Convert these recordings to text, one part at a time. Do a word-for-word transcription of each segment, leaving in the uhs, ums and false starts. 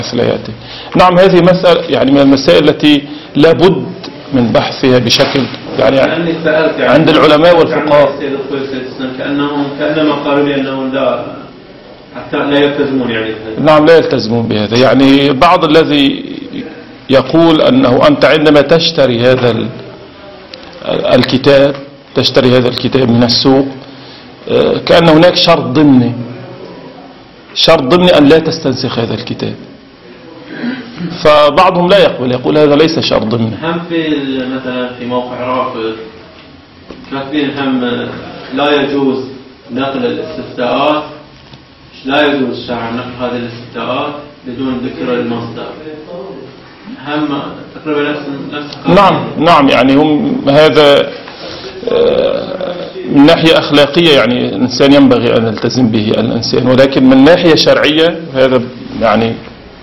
لا يأتي. نعم هذه مسألة يعني من المسائل التي لابد من بحثها بشكل يعني عند العلماء والفقهاء. كأنهم كأنما قالوا لي أنهم لا حتى لا يلتزمون يعني. نعم لا يلتزمون بهذا. يعني بعض الذي يقول أنه أنت عندما تشتري هذا الكتاب تشتري هذا الكتاب من السوق كأن هناك شرط ضمني شرط ضمني أن لا تستنسخ هذا الكتاب. فبعضهم لا يقبل يقول هذا ليس شرط ضمني. هم في مثلا في موقع رافض كاتبين هم لا يجوز نقل الاستفتاءات لا يجوز شرعا نقل هذه الاستفتاءات بدون ذكر المصدر. هم تقريبا نفس نفس نعم نعم يعني هم هذا من ناحية أخلاقية يعني الإنسان ينبغي أن يلتزم به الإنسان، ولكن من ناحية شرعية هذا يعني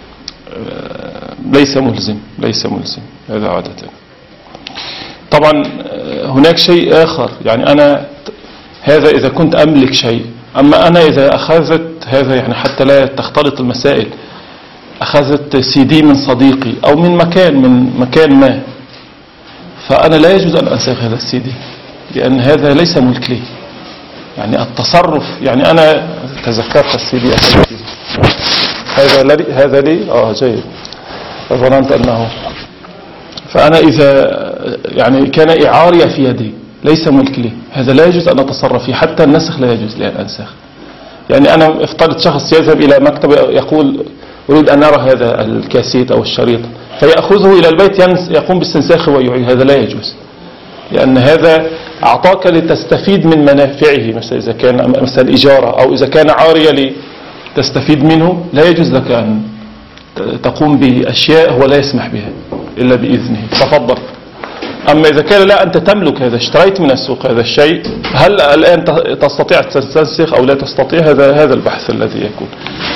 ليس ملزم ليس ملزم هذا عادة. طبعا هناك شيء آخر يعني أنا هذا إذا كنت أملك شيء، أما أنا إذا أخذت هذا يعني حتى لا تختلط المسائل أخذت سي دي من صديقي أو من مكان من مكان ما، فأنا لا يجوز أن أنسخ هذا السي دي لأن هذا ليس ملك لي. يعني التصرف يعني أنا تذكرت السي دي هذا لي هذا لي آه جيد ظننت أنه فأنا إذا يعني كان إعارية في يدي ليس ملك لي هذا لا يجوز أن أتصرف فيه، حتى النسخ لا يجوز لي أن أنسخ. يعني أنا افترض شخص يذهب إلى مكتب يقول أريد أن أرى هذا الكاسيت أو الشريط فيأخذه إلى البيت يقوم باستنساخه ويعيد، هذا لا يجوز لأن هذا أعطاك لتستفيد من منافعه، مثلا إذا كان مثلا إجارة أو إذا كان عارية لتستفيد منه لا يجوز لك أن تقوم بأشياء هو لا يسمح بها إلا بإذنه. تفضل. أما إذا كان لا أنت تملك هذا اشتريت من السوق هذا الشيء هل الآن تستطيع تستنسخ أو لا تستطيع؟ هذا هذا البحث الذي يكون.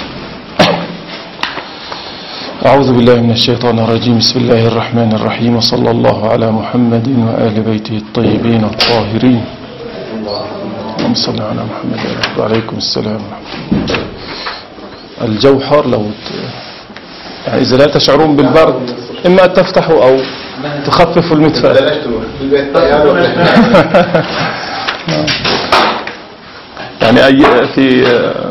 أعوذ بالله من الشيطان الرجيم. بسم الله الرحمن الرحيم وصلى الله على محمد وآل بيته الطيبين الطاهرين. اللهم صل على محمد وعليكم السلام. الجو حار لو يعني إذا لا تشعرون بالبرد إما أن تفتحوا أو تخففوا المدفأة. يعني أي في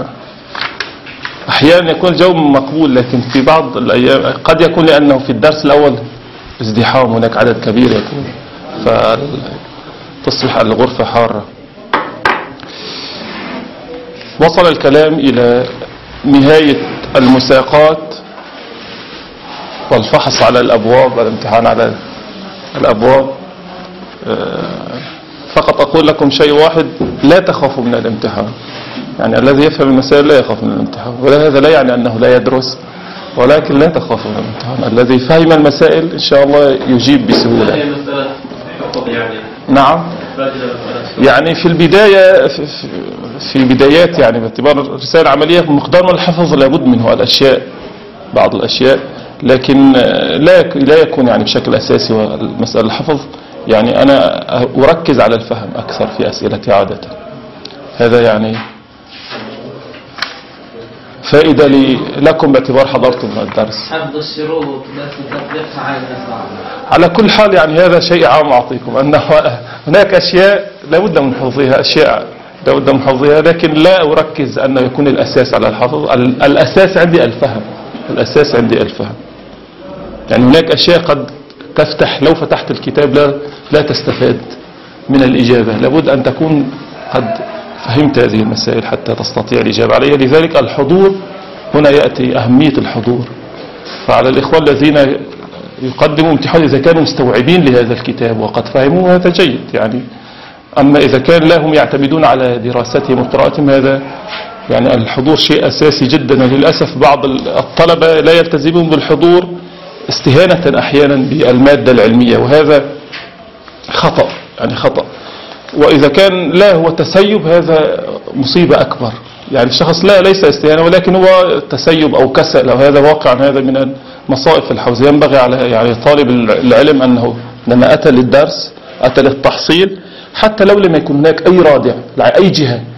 أحيانا يكون الجو مقبول لكن في بعض الأيام قد يكون لأنه في الدرس الأول ازدحام هناك عدد كبير يكون فتصبح الغرفة حارة. وصل الكلام إلى نهاية المساقات والفحص على الأبواب والامتحان على الأبواب. فقط أقول لكم شيء واحد، لا تخافوا من الامتحان. يعني الذي يفهم المسائل لا يخاف من الامتحان، ولا هذا لا يعني أنه لا يدرس، ولكن لا تخافوا من الامتحان. الذي فهم المسائل إن شاء الله يجيب بسهولة. نعم يعني في البداية في البدايات يعني باعتبار الرسالة العملية مقدار من الحفظ لابد منه الأشياء بعض الأشياء، لكن لا لا يكون يعني بشكل أساسي والمسألة الحفظ. يعني أنا أركز على الفهم أكثر في أسئلتي عادة. هذا يعني فائدة لكم باعتبار حضرتم الدرس. حفظ الشروط بس تطبيقها على الأسعار. على كل حال يعني هذا شيء عام أعطيكم أنه هناك أشياء لابد من حفظها، أشياء لابد من حفظها، لكن لا أركز أنه يكون الأساس على الحفظ. الأساس عندي الفهم الأساس عندي الفهم. يعني هناك أشياء قد تفتح لو فتحت الكتاب لا لا تستفاد من الإجابة، لابد أن تكون قد فهمت هذه المسائل حتى تستطيع الإجابة عليها. لذلك الحضور هنا يأتي أهمية الحضور. فعلى الإخوة الذين يقدموا امتحان إذا كانوا مستوعبين لهذا الكتاب وقد فهموه هذا جيد يعني. أما إذا كان لا هم يعتمدون على دراستهم وقراءتهم هذا يعني الحضور شيء أساسي جدا. للأسف بعض الطلبة لا يلتزمون بالحضور استهانة أحيانا بالمادة العلمية، وهذا خطأ يعني خطأ. وإذا كان لا هو تسيب هذا مصيبة أكبر. يعني الشخص لا ليس استهانة ولكن هو تسيب أو كسل أو هذا واقع، هذا من مصائب في الحوزة. ينبغي على يعني طالب العلم أنه لما أتى للدرس أتى للتحصيل حتى لو لم يكن هناك أي رادع أي جهة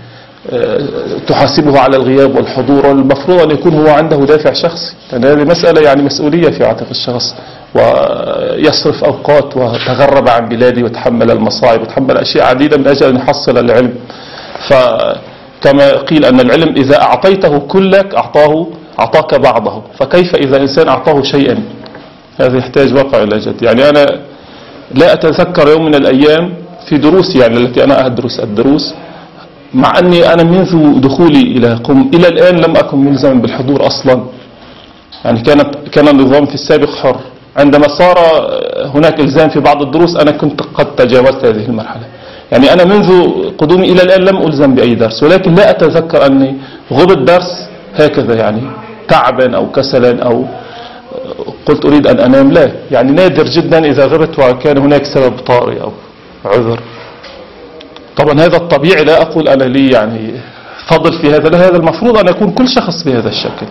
تحاسبه على الغياب والحضور، والمفروض أن يكون هو عنده دافع شخصي، لأن هذه مسألة يعني مسؤولية في عاتق الشخص، ويصرف أوقات وتغرب عن بلاده وتحمل المصاعب وتحمل أشياء عديدة من أجل أن يحصل العلم. فكما قيل أن العلم إذا أعطيته كلك أعطاه أعطاك بعضه، فكيف إذا إنسان أعطاه شيئا؟ هذا يحتاج واقع إلى جد. يعني أنا لا أتذكر يوم من الأيام في دروسي يعني التي أنا أدرس الدروس، مع أني أنا منذ دخولي إلى قم إلى الآن لم أكن ملزما بالحضور أصلا. يعني كانت كان النظام في السابق حر، عندما صار هناك إلزام في بعض الدروس أنا كنت قد تجاوزت هذه المرحلة. يعني أنا منذ قدومي إلى الآن لم ألزم بأي درس، ولكن لا أتذكر أني غبت درس هكذا يعني تعبا أو كسلا أو قلت أريد أن أنام، لا. يعني نادر جدا إذا غبت وكان هناك سبب طارئ أو عذر. طبعا هذا الطبيعي، لا أقول أنا لي يعني فضل في هذا، لا، هذا المفروض أن يكون كل شخص بهذا الشكل.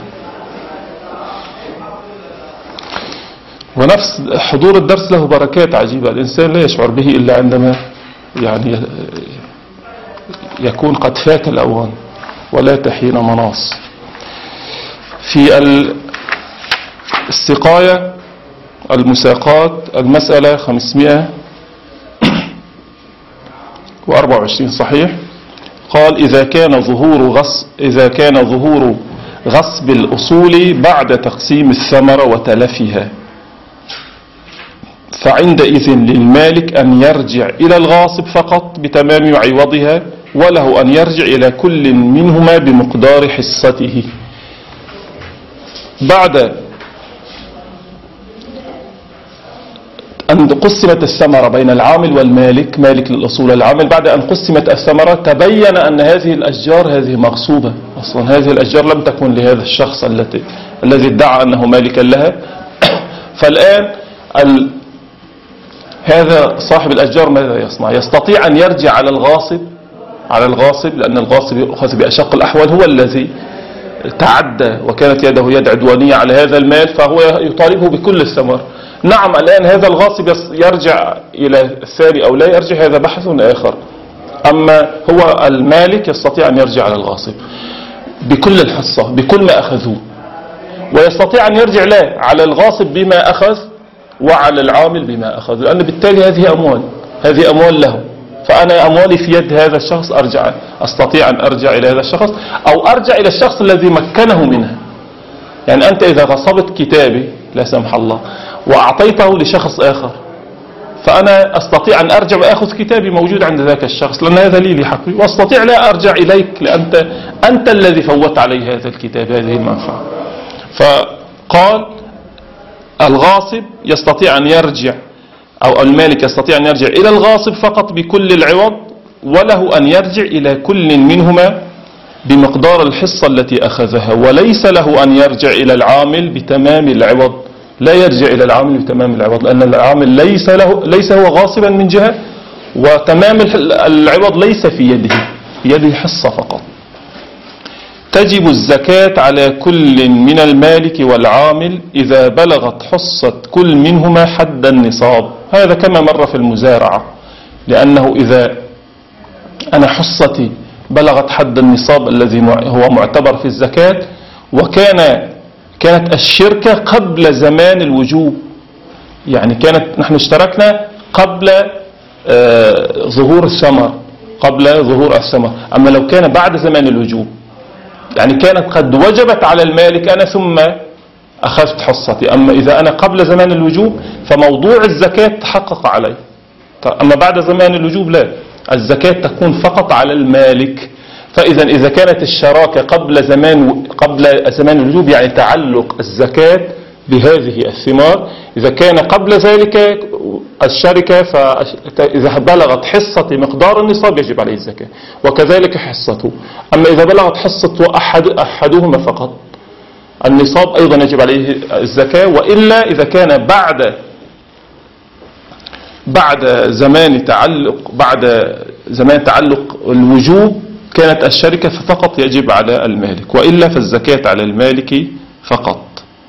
ونفس حضور الدرس له بركات عجيبة، الإنسان لا يشعر به إلا عندما يعني يكون قد فات الأوان ولا تحين مناص. في السقاية المساقات المسألة خمسمائة وأربعة وعشرين صحيح، قال إذا كان ظهور غصب إذا كان ظهور غصب الأصول بعد تقسيم الثمرة وتلفها، فعندئذ للمالك أن يرجع إلى الغاصب فقط بتمام عوضها، وله أن يرجع إلى كل منهما بمقدار حصته. بعد أن قسمت الثمرة بين العامل والمالك، مالك للأصول العامل، بعد أن قسمت الثمرة تبين أن هذه الأشجار هذه مغصوبة أصلا، هذه الأشجار لم تكن لهذا الشخص الذي الذي ادعى أنه مالكا لها. فالآن ال... هذا صاحب الأشجار ماذا يصنع؟ يستطيع أن يرجع على الغاصب على الغاصب لأن الغاصب يؤخذ بأشق الأحوال، هو الذي تعدى وكانت يده يد عدوانية على هذا المال، فهو يطالبه بكل الثمر. نعم الآن هذا الغاصب يرجع إلى الثاني أو لا يرجع، هذا بحث آخر. أما هو المالك يستطيع أن يرجع على الغاصب بكل الحصة بكل ما أخذوه، ويستطيع أن يرجع لا على الغاصب بما أخذ وعلى العامل بما أخذ، لأن بالتالي هذه أموال هذه أموال له، فأنا أموالي في يد هذا الشخص، أرجع أستطيع أن أرجع إلى هذا الشخص أو أرجع إلى الشخص الذي مكنه منها. يعني أنت إذا غصبت كتابي لا سمح الله وأعطيته لشخص آخر، فأنا أستطيع أن أرجع وأخذ كتابي موجود عند ذاك الشخص، لأن هذا لي لحقي، وأستطيع لا أرجع إليك لأنت أنت الذي فوت علي هذا الكتاب هذه المنفعة. فقال الغاصب يستطيع أن يرجع أو المالك يستطيع أن يرجع إلى الغاصب فقط بكل العوض، وله أن يرجع إلى كل منهما بمقدار الحصة التي أخذها، وليس له أن يرجع إلى العامل بتمام العوض. لا يرجع إلى العامل بتمام العوض، لأن العامل ليس له ليس هو غاصبا من جهة، وتمام العوض ليس في يده، في يده حصة فقط. تجب الزكاة على كل من المالك والعامل إذا بلغت حصة كل منهما حد النصاب. هذا كما مر في المزارعة، لأنه إذا أنا حصتي بلغت حد النصاب الذي هو معتبر في الزكاة، وكان كانت الشركة قبل زمان الوجوب، يعني كانت نحن اشتركنا قبل آه ظهور الثمر قبل ظهور الثمر أما لو كان بعد زمان الوجوب يعني كانت قد وجبت على المالك أنا ثم أخذت حصتي. أما إذا أنا قبل زمان الوجوب فموضوع الزكاة تحقق علي، أما بعد زمان الوجوب لا، الزكاة تكون فقط على المالك. فإذا إذا كانت الشراكة قبل زمان قبل زمان الوجوب يعني تعلق الزكاة بهذه الثمار، إذا كان قبل ذلك الشركة فإذا بلغت حصة مقدار النصاب يجب عليه الزكاة، وكذلك حصته. أما إذا بلغت حصة أحد أحدهما فقط النصاب أيضا يجب عليه الزكاة، وإلا إذا كان بعد بعد زمان تعلق بعد زمان تعلق الوجوب كانت الشركة فقط يجب على المالك، وإلا فالزكاة على المالك فقط.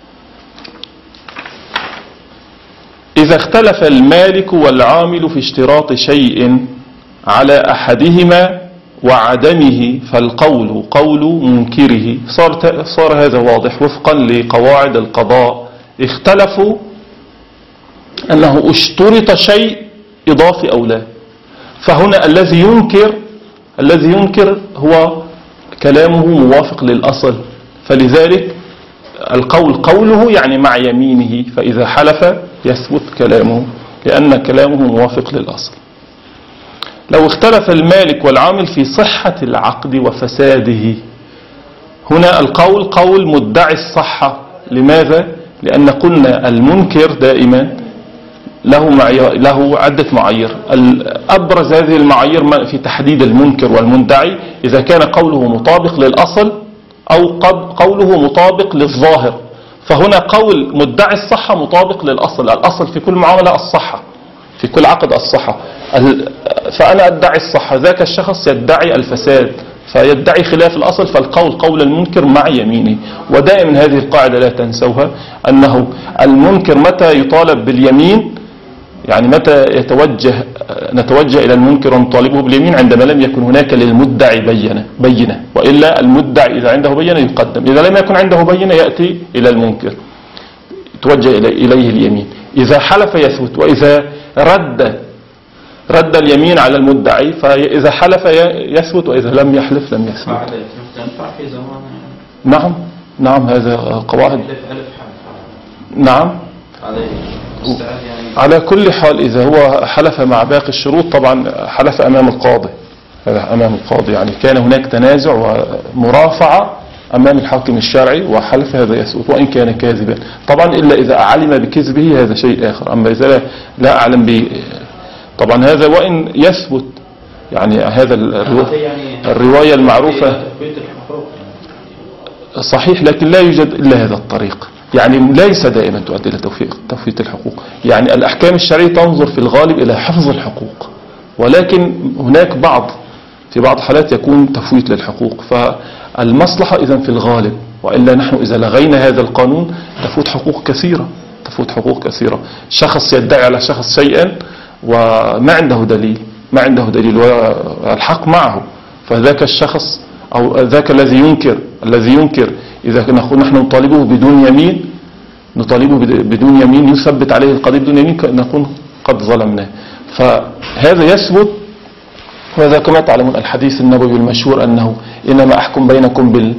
إذا اختلف المالك والعامل في اشتراط شيء على أحدهما وعدمه فالقول قول منكره. صار, صار هذا واضح وفقا لقواعد القضاء. اختلفوا أنه اشترط شيء إضافي أو لا. فهنا الذي ينكر الذي ينكر هو كلامه موافق للأصل، فلذلك القول قوله يعني مع يمينه، فإذا حلف يثبت كلامه لأن كلامه موافق للأصل. لو اختلف المالك والعامل في صحة العقد وفساده، هنا القول قول مدعي الصحة. لماذا؟ لأن قلنا المنكر دائما له معايير، له عدة معايير. أبرز هذه المعايير في تحديد المنكر والمدعي إذا كان قوله مطابق للأصل أو قوله مطابق للظاهر. فهنا قول مدعي الصحة مطابق للأصل. الأصل في كل معاملة الصحة، في كل عقد الصحة. فأنا أدعي الصحة، ذاك الشخص يدعي الفساد فيدعي خلاف الأصل، فالقول قول المنكر مع يمينه. ودائما هذه القاعدة لا تنسوها، أنه المنكر متى يطالب باليمين، يعني متى يتوجه نتوجه إلى المنكر ونطالبه باليمين عندما لم يكن هناك للمدعي بينة بينة وإلا المدعي إذا عنده بينة يقدم، إذا لم يكن عنده بينة يأتي إلى المنكر توجه إليه اليمين. إذا حلف يثبت، وإذا رد رد اليمين على المدعي، فإذا حلف يثبت وإذا لم يحلف لم يثبت. نعم نعم هذا قواعد. نعم على كل حال إذا هو حلف مع باقي الشروط طبعا حلف أمام القاضي، هذا أمام القاضي، يعني كان هناك تنازع ومرافعة أمام الحاكم الشرعي وحلف، هذا يثبت وإن كان كاذبا طبعا، إلا إذا علم بكذبه هذا شيء آخر. أما إذا لا أعلم ب طبعا هذا وإن يثبت، يعني هذا الرواية المعروفة صحيح، لكن لا يوجد إلا هذا الطريق، يعني ليس دائما تؤدي إلى تفويت الحقوق. يعني الأحكام الشرعية تنظر في الغالب إلى حفظ الحقوق، ولكن هناك بعض في بعض الحالات يكون تفويت للحقوق، فالمصلحة إذن في الغالب، وإلا نحن إذا لغينا هذا القانون تفوت حقوق كثيرة تفوت حقوق كثيرة. شخص يدعي على شخص شيئا وما عنده دليل ما عنده دليل والحق معه، فذاك الشخص أو ذاك الذي ينكر الذي ينكر إذا نحن نطالبه بدون يمين نطالبه بدون يمين يثبت عليه القضية بدون يمين نكون قد ظلمناه. فهذا يثبت، وهذا كما تعلمون الحديث النبوي المشهور أنه إنما أحكم بينكم بال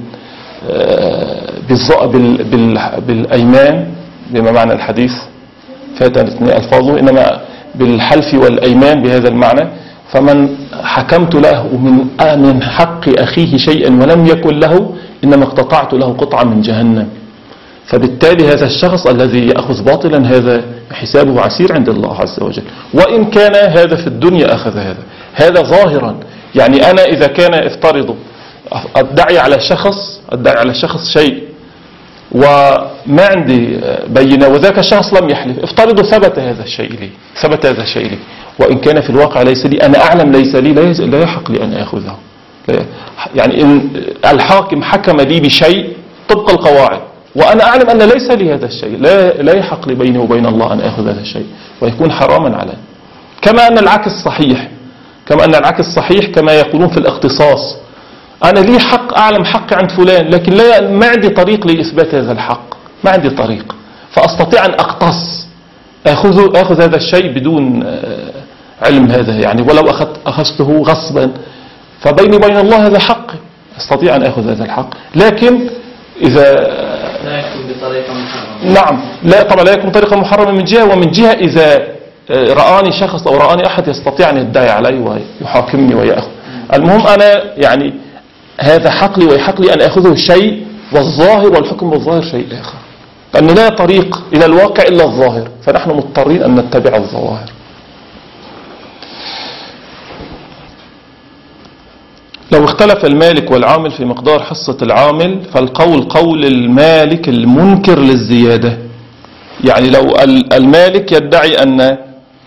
بالأيمان، بما معنى الحديث فات ألفاظه، إنما بالحلف والأيمان بهذا المعنى. فمن حكمت له من من حق أخيه شيئا ولم يكن له إنما اقتطعت له قطعة من جهنم. فبالتالي هذا الشخص الذي يأخذ باطلا هذا حسابه عسير عند الله عز وجل، وإن كان هذا في الدنيا أخذ هذا هذا ظاهرا. يعني أنا إذا كان افترض أدعي على شخص أدعي على شخص شيء وما عندي بينة وذاك الشخص لم يحلف، افترضوا ثبت هذا الشيء لي ثبت هذا الشيء لي وإن كان في الواقع ليس لي، أنا أعلم ليس لي، لا يحق لي أن أخذه. يعني إن الحاكم حكم لي بشيء طبق القواعد وأنا أعلم أن ليس لي هذا الشيء، لا لا يحق لي بيني وبين الله أن أخذ هذا الشيء ويكون حراما علي. كما أن العكس صحيح كما أن العكس صحيح كما يقولون في الاختصاص، أنا لي حق أعلم حقي عند فلان لكن لا ما عندي طريق لإثبات هذا الحق، ما عندي طريق، فأستطيع أن أقتص أخذ أخذ هذا الشيء بدون علم هذا، يعني ولو أخذت أخذته غصبا فبيني وبين الله هذا حق، أستطيع أن أخذ هذا الحق. لكن إذا لا يكون بطريقة محرمة، نعم لا طبعا لا يكون بطريقة محرمة من جهة، ومن جهة إذا رآني شخص أو رآني أحد يستطيع أن يدعي علي ويحاكمني ويأخذ. المهم أنا يعني هذا حق لي ويحق لي أن أخذه شيء، والظاهر والحكم بالظاهر شيء آخر، لأن لا طريق إلى الواقع إلا الظاهر، فنحن مضطرين أن نتبع الظواهر. لو اختلف المالك والعامل في مقدار حصة العامل فالقول قول المالك المنكر للزيادة. يعني لو المالك يدعي أن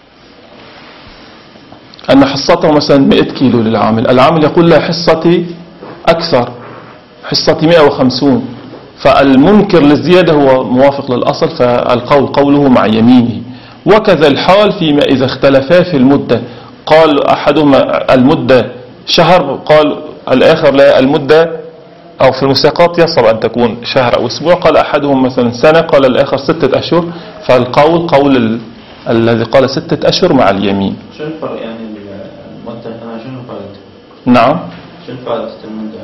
أن حصته مثلا مئة كيلو للعامل، العامل يقول لا حصتي أكثر، حصتي مئة وخمسون، فالمنكر للزيادة هو موافق للأصل، فالقول قوله مع يمينه. وكذا الحال فيما إذا اختلفا في المدة، قال أحدهما المدة شهر قال الآخر لا المدة، أو في المساقات يصعب أن تكون شهر أو أسبوع، قال أحدهم مثلا سنة، قال الآخر ستة أشهر. فالقول قول ال... الذي قال ستة أشهر مع اليمين. شنو الفرق يعني المدة؟ أنا شنو فائدة؟ نعم، شنو فائدة المدة؟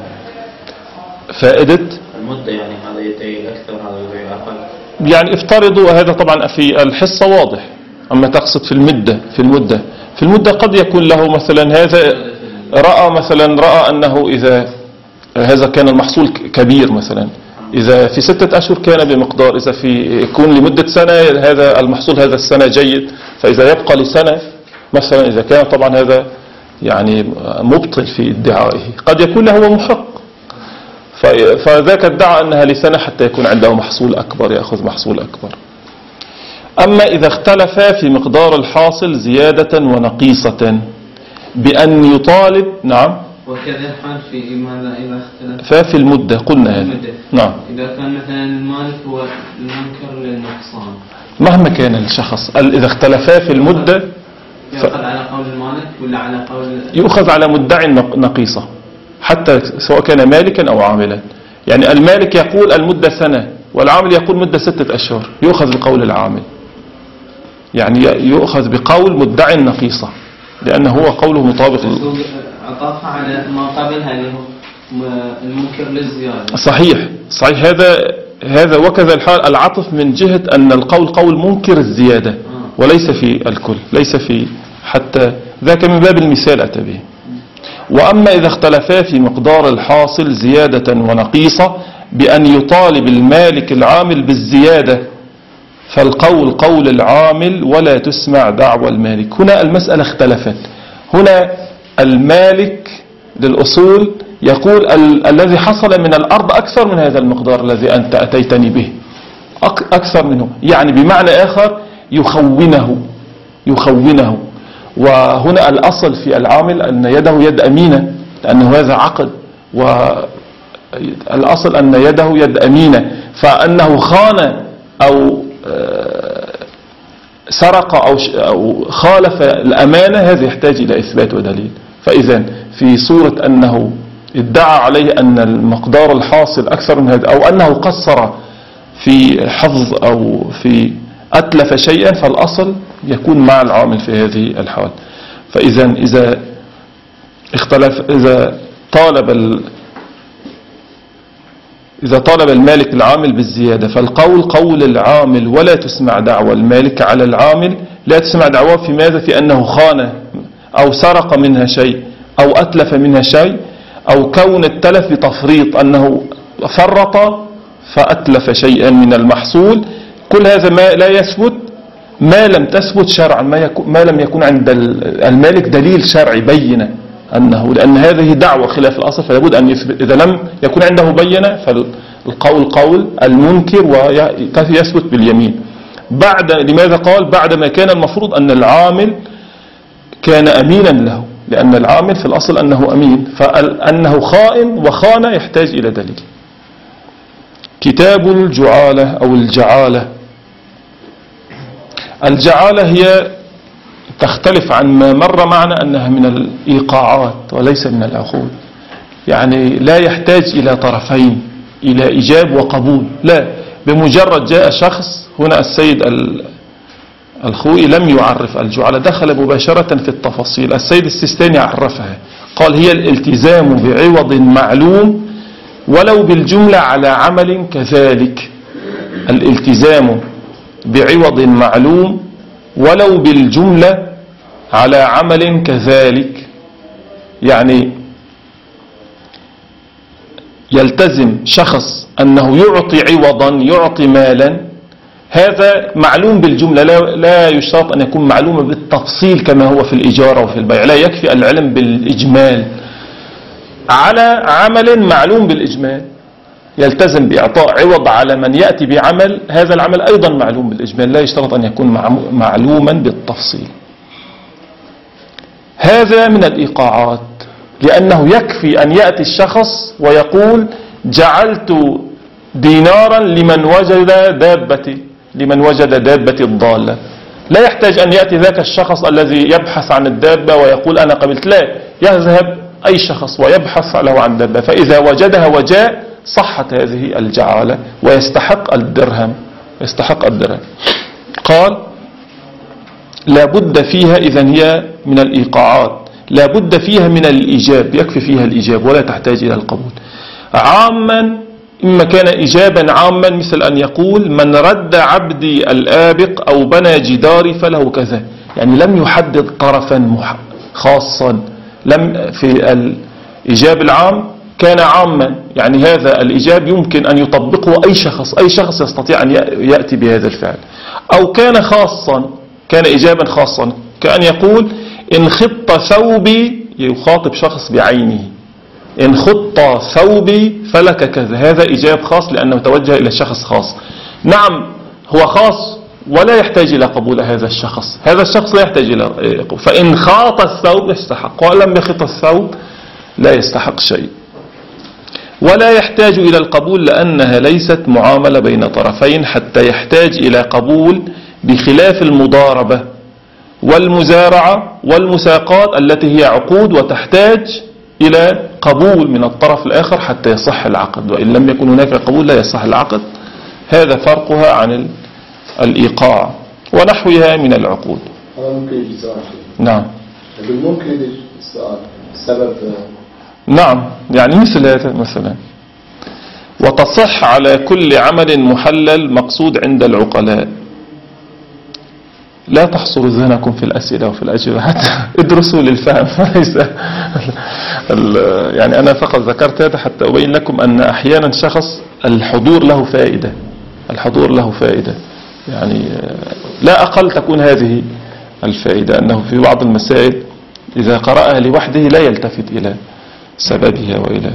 فائدة المدة يعني هذا يدعي أكثر هذا يدعي أقل. يعني افترضوا، هذا طبعا في الحصة واضح، أما تقصد في المدة في المدة في المدة قد يكون له مثلا هذا رأى مثلا رأى أنه إذا هذا كان المحصول كبير مثلا، إذا في ستة أشهر كان بمقدار، إذا في يكون لمدة سنة هذا المحصول هذا السنة جيد، فإذا يبقى لسنة مثلا إذا كان طبعا هذا يعني مبطل في ادعائه، قد يكون له محق، فذاك ادعى أنها لسنة حتى يكون عنده محصول أكبر، يأخذ محصول أكبر. أما إذا اختلفا في مقدار الحاصل زيادة ونقيصة بأن يطالب، نعم، وكذا الحال في ماذا إذا اختلف؟ ففي المدة قلنا هذا، نعم، إذا كان مثلا المالك هو المنكر للنقصان مهما كان الشخص إذا اختلفا في المدة يأخذ على قول المالك ولا على قول؟ يؤخذ على مدعي نقيصة، حتى سواء كان مالكا أو عاملا. يعني المالك يقول المدة سنة والعامل يقول مدة ستة أشهر، يؤخذ بقول العامل، يعني يؤخذ بقول مدعي النقيصة، لأنه هو قوله مطابق. عطافة على ما قبلها اللي هو المنكر للزيادة. صحيح صحيح، هذا هذا وكذا الحال العطف من جهة أن القول قول منكر الزيادة وليس في الكل، ليس في حتى ذاك من باب المثال أتى به. وأما إذا اختلفا في مقدار الحاصل زيادة ونقيصة بأن يطالب المالك العامل بالزيادة، فالقول قول العامل ولا تسمع دعوى المالك. هنا المسألة اختلفت، هنا المالك للأصول يقول ال الذي حصل من الأرض أكثر من هذا المقدار الذي أنت أتيتني به، أكثر منه، يعني بمعنى آخر يخونه يخونه وهنا الأصل في العامل أن يده يد أمينة، لأنه هذا عقد، والأصل أن يده يد أمينة، فأنه خان أو سرق أو أو خالف الأمانة هذا يحتاج إلى إثبات ودليل. فإذا في صورة أنه ادعى عليه أن المقدار الحاصل أكثر من هذا، أو أنه قصر في حفظ أو في أتلف شيئا، فالأصل يكون مع العامل في هذه الحال. فإذا إذا اختلف إذا طالب ال إذا طالب المالك العامل بالزيادة، فالقول قول العامل ولا تسمع دعوى المالك على العامل، لا تسمع دعواه في ماذا؟ في أنه خان أو سرق منها شيء أو أتلف منها شيء، أو كون التلف بتفريط، أنه فرط فأتلف شيئا من المحصول. كل هذا ما لا يثبت ما لم تثبت شرعا، ما, ما لم يكون عند المالك دليل شرعي بينه أنه، لأن هذه دعوة خلاف الأصل، فلابد أن يثبت. إذا لم يكون عنده بينه فالقول قول المنكر ويثبت باليمين. بعد لماذا قال بعد ما كان المفروض أن العامل كان أمينا له، لأن العامل في الأصل أنه أمين، فأنه خائن وخان يحتاج إلى دليل. كتاب الجعالة أو الجعالة. الجعالة هي تختلف عن ما مر معنا أنها من الإيقاعات وليس من العقود، يعني لا يحتاج إلى طرفين، إلى إيجاب وقبول، لا، بمجرد جاء شخص. هنا السيد الخوئي لم يعرف الجعالة، دخل مباشرة في التفاصيل. السيد السيستاني عرفها، قال هي الالتزام بعوض معلوم ولو بالجملة على عمل كذلك. الالتزام بعوض معلوم ولو بالجملة على عمل كذلك، يعني يلتزم شخص أنه يعطي عوضا، يعطي مالا، هذا معلوم بالجملة، لا, لا يشترط أن يكون معلوم بالتفصيل كما هو في الإجارة وفي البيع، لا يكفي العلم بالإجمال. على عمل معلوم بالإجمال يلتزم بإعطاء عوض على من يأتي بعمل، هذا العمل أيضا معلوم بالإجمال، لا يشترط أن يكون معلوما بالتفصيل. هذا من الإيقاعات، لأنه يكفي أن يأتي الشخص ويقول جعلت دينارا لمن وجد دابتي لمن وجد دابتي الضالة، لا يحتاج أن يأتي ذاك الشخص الذي يبحث عن الدابة ويقول أنا قبلت، لا، يذهب أي شخص ويبحث له عن دابة، فإذا وجدها وجاء صحت هذه الجعالة ويستحق الدرهم، يستحق الدرهم. قال لا بد فيها، إذن هي من الإيقاعات، لا بد فيها من الإيجاب، يكفي فيها الإيجاب ولا تحتاج إلى القبول. عاما إما كان إيجابا عاما مثل أن يقول من رد عبدي الآبق أو بنى جداري فله كذا، يعني لم يحدد طرفا خاصا، لم في الإيجاب العام كان عاما، يعني هذا الإيجاب يمكن أن يطبقه أي شخص، أي شخص يستطيع أن يأتي بهذا الفعل. أو كان خاصا، كان إيجابا خاصا، كأن يقول إن خط ثوبي، يخاطب شخص بعينه، إن خط ثوبي فلك كذا، هذا إيجاب خاص لأنه توجه إلى شخص خاص. نعم هو خاص ولا يحتاج إلى قبول هذا الشخص، هذا الشخص لا يحتاج إلى قبول، فإن خاط الثوب يستحق، ولم يخط الثوب لا يستحق شيء. ولا يحتاج إلى القبول لأنها ليست معاملة بين طرفين حتى يحتاج إلى قبول، بخلاف المضاربة والمزارعة والمساقات التي هي عقود وتحتاج إلى قبول من الطرف الآخر حتى يصح العقد، وإن لم يكن هناك قبول لا يصح العقد. هذا فرقها عن الإيقاع ونحوها من العقود. هذا ممكن يجي سؤال. نعم. ممكن يجي السؤال السبب. نعم يعني مثل هذا مثلا. وتصح على كل عمل محلل مقصود عند العقلاء. لا تحصروا ذهنكم في الأسئلة وفي الأجوبة، حتى ادرسوا للفهم ليس يعني أنا فقط ذكرت هذا حتى أبين لكم أن أحيانا شخص الحضور له فائدة، الحضور له فائدة، يعني لا أقل تكون هذه الفائدة، أنه في بعض المسائل إذا قرأها لوحده لا يلتفت إلى سببها. وإلى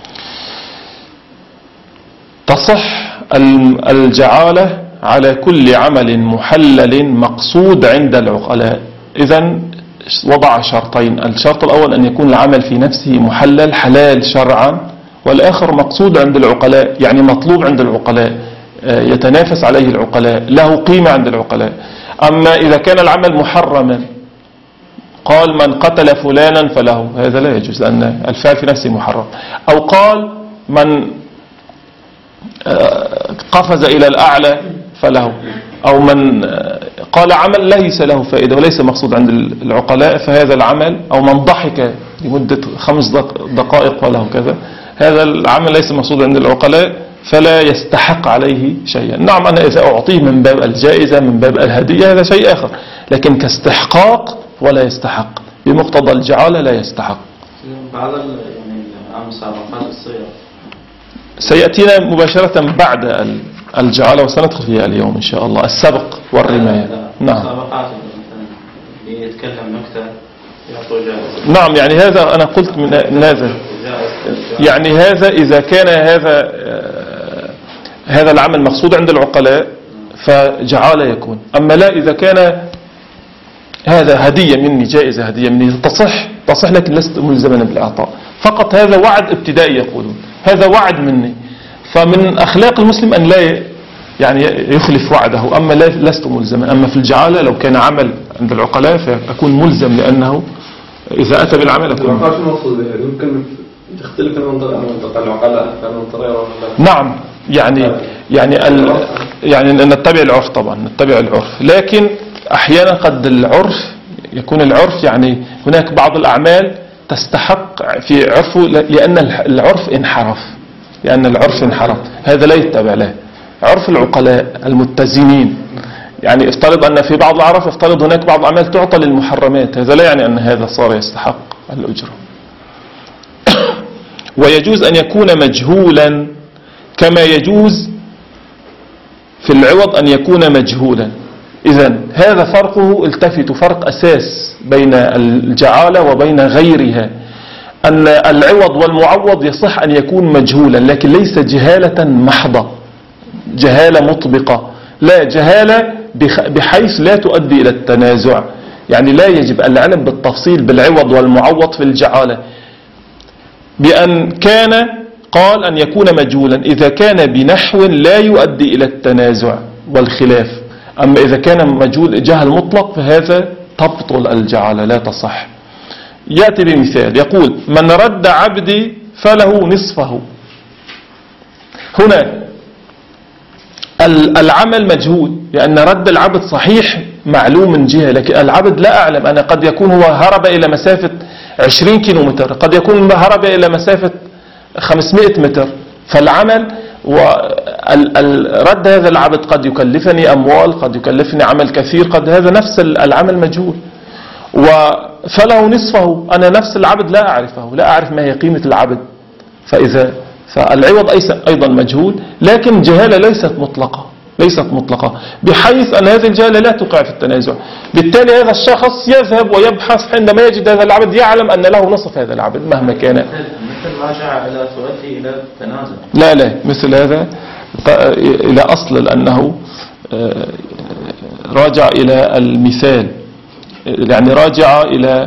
تصح الجعالة على كل عمل محلل مقصود عند العقلاء. إذن وضع شرطين، الشرط الأول أن يكون العمل في نفسه محلل حلال شرعا، والآخر مقصود عند العقلاء، يعني مطلوب عند العقلاء، يتنافس عليه العقلاء، له قيمة عند العقلاء. أما إذا كان العمل محرما، قال من قتل فلانا فله، هذا لا يجوز لأن الفعل في نفسه محرم. أو قال من قفز إلى الأعلى فله، أو من قال عمل ليس له فائدة وليس مقصود عند العقلاء فهذا العمل، أو من ضحك لمدة خمس دقائق فله كذا، هذا العمل ليس مقصود عند العقلاء فلا يستحق عليه شيئا. نعم أنا إذا أعطيه من باب الجائزة من باب الهدية هذا شيء آخر، لكن كاستحقاق ولا يستحق، بمقتضى الجعالة لا يستحق. بعض يعني المسابقات الصغيرة سيأتينا مباشرة بعد الجعالة وسندخل فيها اليوم إن شاء الله، السبق والرماية. نعم. مسابقات مثلا يتكلم نكتة يعطوا جائزة. نعم يعني هذا أنا قلت من هذا، يعني هذا إذا كان هذا هذا العمل مقصود عند العقلاء فجعالة يكون، أما لا إذا كان هذا هدية مني، جائزة هدية مني، تصح تصح لكن لست ملزما بالإعطاء، فقط هذا وعد ابتدائي يقولون، هذا وعد مني، فمن أخلاق المسلم أن لا يعني يخلف وعده، أما لا لست ملزما. أما في الجعالة لو كان عمل عند العقلاء فأكون ملزم، لأنه إذا أتى بالعمل أكون ما في مقصود يمكن تختلف المنطقة منطقة العقلاء المنطقة. نعم يعني يعني ال يعني نتبع العرف، طبعا نتبع العرف، لكن أحيانا قد العرف يكون العرف يعني هناك بعض الأعمال تستحق في عرفه لأن العرف انحرف، لأن العرف انحرف، هذا لا يتبع له. عرف العقلاء المتزنين، يعني افترض أن في بعض العرف افترض هناك بعض الأعمال تعطى للمحرمات، هذا لا يعني أن هذا صار يستحق الأجرة. ويجوز أن يكون مجهولا كما يجوز في العوض أن يكون مجهولا. إذن هذا فرقه، التفتوا، فرق أساس بين الجعالة وبين غيرها، أن العوض والمعوض يصح أن يكون مجهولا لكن ليس جهالة محضة، جهالة مطبقة، لا، جهالة بحيث لا تؤدي إلى التنازع، يعني لا يجب العلم بالتفصيل بالعوض والمعوض في الجعالة، بأن كان قال أن يكون مجهولا إذا كان بنحو لا يؤدي إلى التنازع والخلاف، أما إذا كان مجهول جهل مطلق فهذا تبطل الجعالة لا تصح. يأتي بمثال يقول من رد عبدي فله نصفه. هنا العمل مجهول، لأن رد العبد صحيح معلوم من جهة، لكن العبد لا أعلم. أنا قد يكون هو هرب إلى مسافة عشرين كيلومتر، قد يكون هرب إلى مسافة خمسمائة متر، فالعمل ورد هذا العبد قد يكلفني أموال، قد يكلفني عمل كثير، قد هذا نفس العمل مجهول. فله نصفه، أنا نفس العبد لا أعرفه، لا أعرف ما هي قيمة العبد، فإذا فالعوض أيضا مجهول، لكن جهالة ليست مطلقة، ليست مطلقة بحيث أن هذه الجهالة لا توقع في التنازع. بالتالي هذا الشخص يذهب ويبحث، عندما يجد هذا العبد يعلم أن له نصف هذا العبد مهما كان. مثل راجع إلى صورته إلى التنازع. لا لا، مثل هذا إلى أصل، لأنه راجع إلى المثال، يعني راجع إلى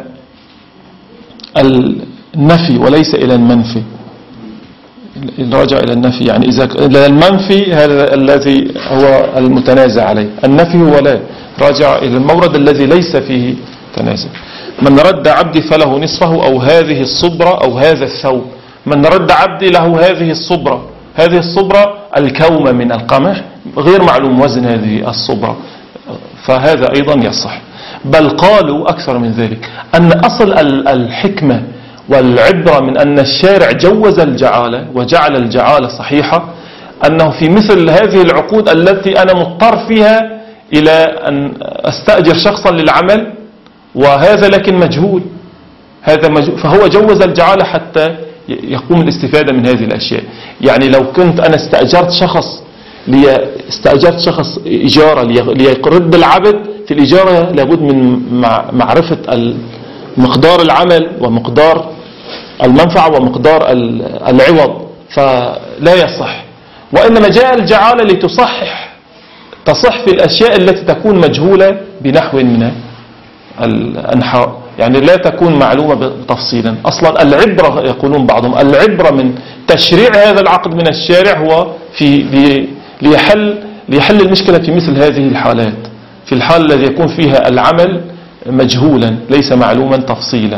النفي وليس إلى المنفي. راجع إلى النفي، يعني إذا إلى المنفي هذا الذي هو المتنازع عليه، النفي هو لا، راجع إلى المورد الذي ليس فيه تنازع. من رد عبدي فله نصفه، أو هذه الصبرة أو هذا الثوب. من رد عبدي له هذه الصبرة، هذه الصبرة الكومة من القمح، غير معلوم وزن هذه الصبرة، فهذا أيضا يصح. بل قالوا أكثر من ذلك، أن أصل الحكمة والعبرة من أن الشارع جوز الجعالة وجعل الجعالة صحيحة، أنه في مثل هذه العقود التي أنا مضطر فيها إلى أن أستأجر شخصا للعمل، وهذا لكن مجهول، هذا مجهول، فهو جوز الجعالة حتى يقوم الاستفادة من هذه الأشياء. يعني لو كنت أنا استأجرت شخص لي استأجرت شخص إجارة ليرد العبد، في الإجارة لابد من معرفة مقدار العمل ومقدار المنفعة ومقدار العوض، فلا يصح. وإنما جاء الجعالة لتصحح تصح في الأشياء التي تكون مجهولة بنحو من الأنحاء، يعني لا تكون معلومة تفصيلا. أصلا العبرة، يقولون بعضهم، العبرة من تشريع هذا العقد من الشارع هو في ليحل ليحل المشكلة في مثل هذه الحالات، في الحال الذي يكون فيها العمل مجهولا ليس معلوما تفصيلا.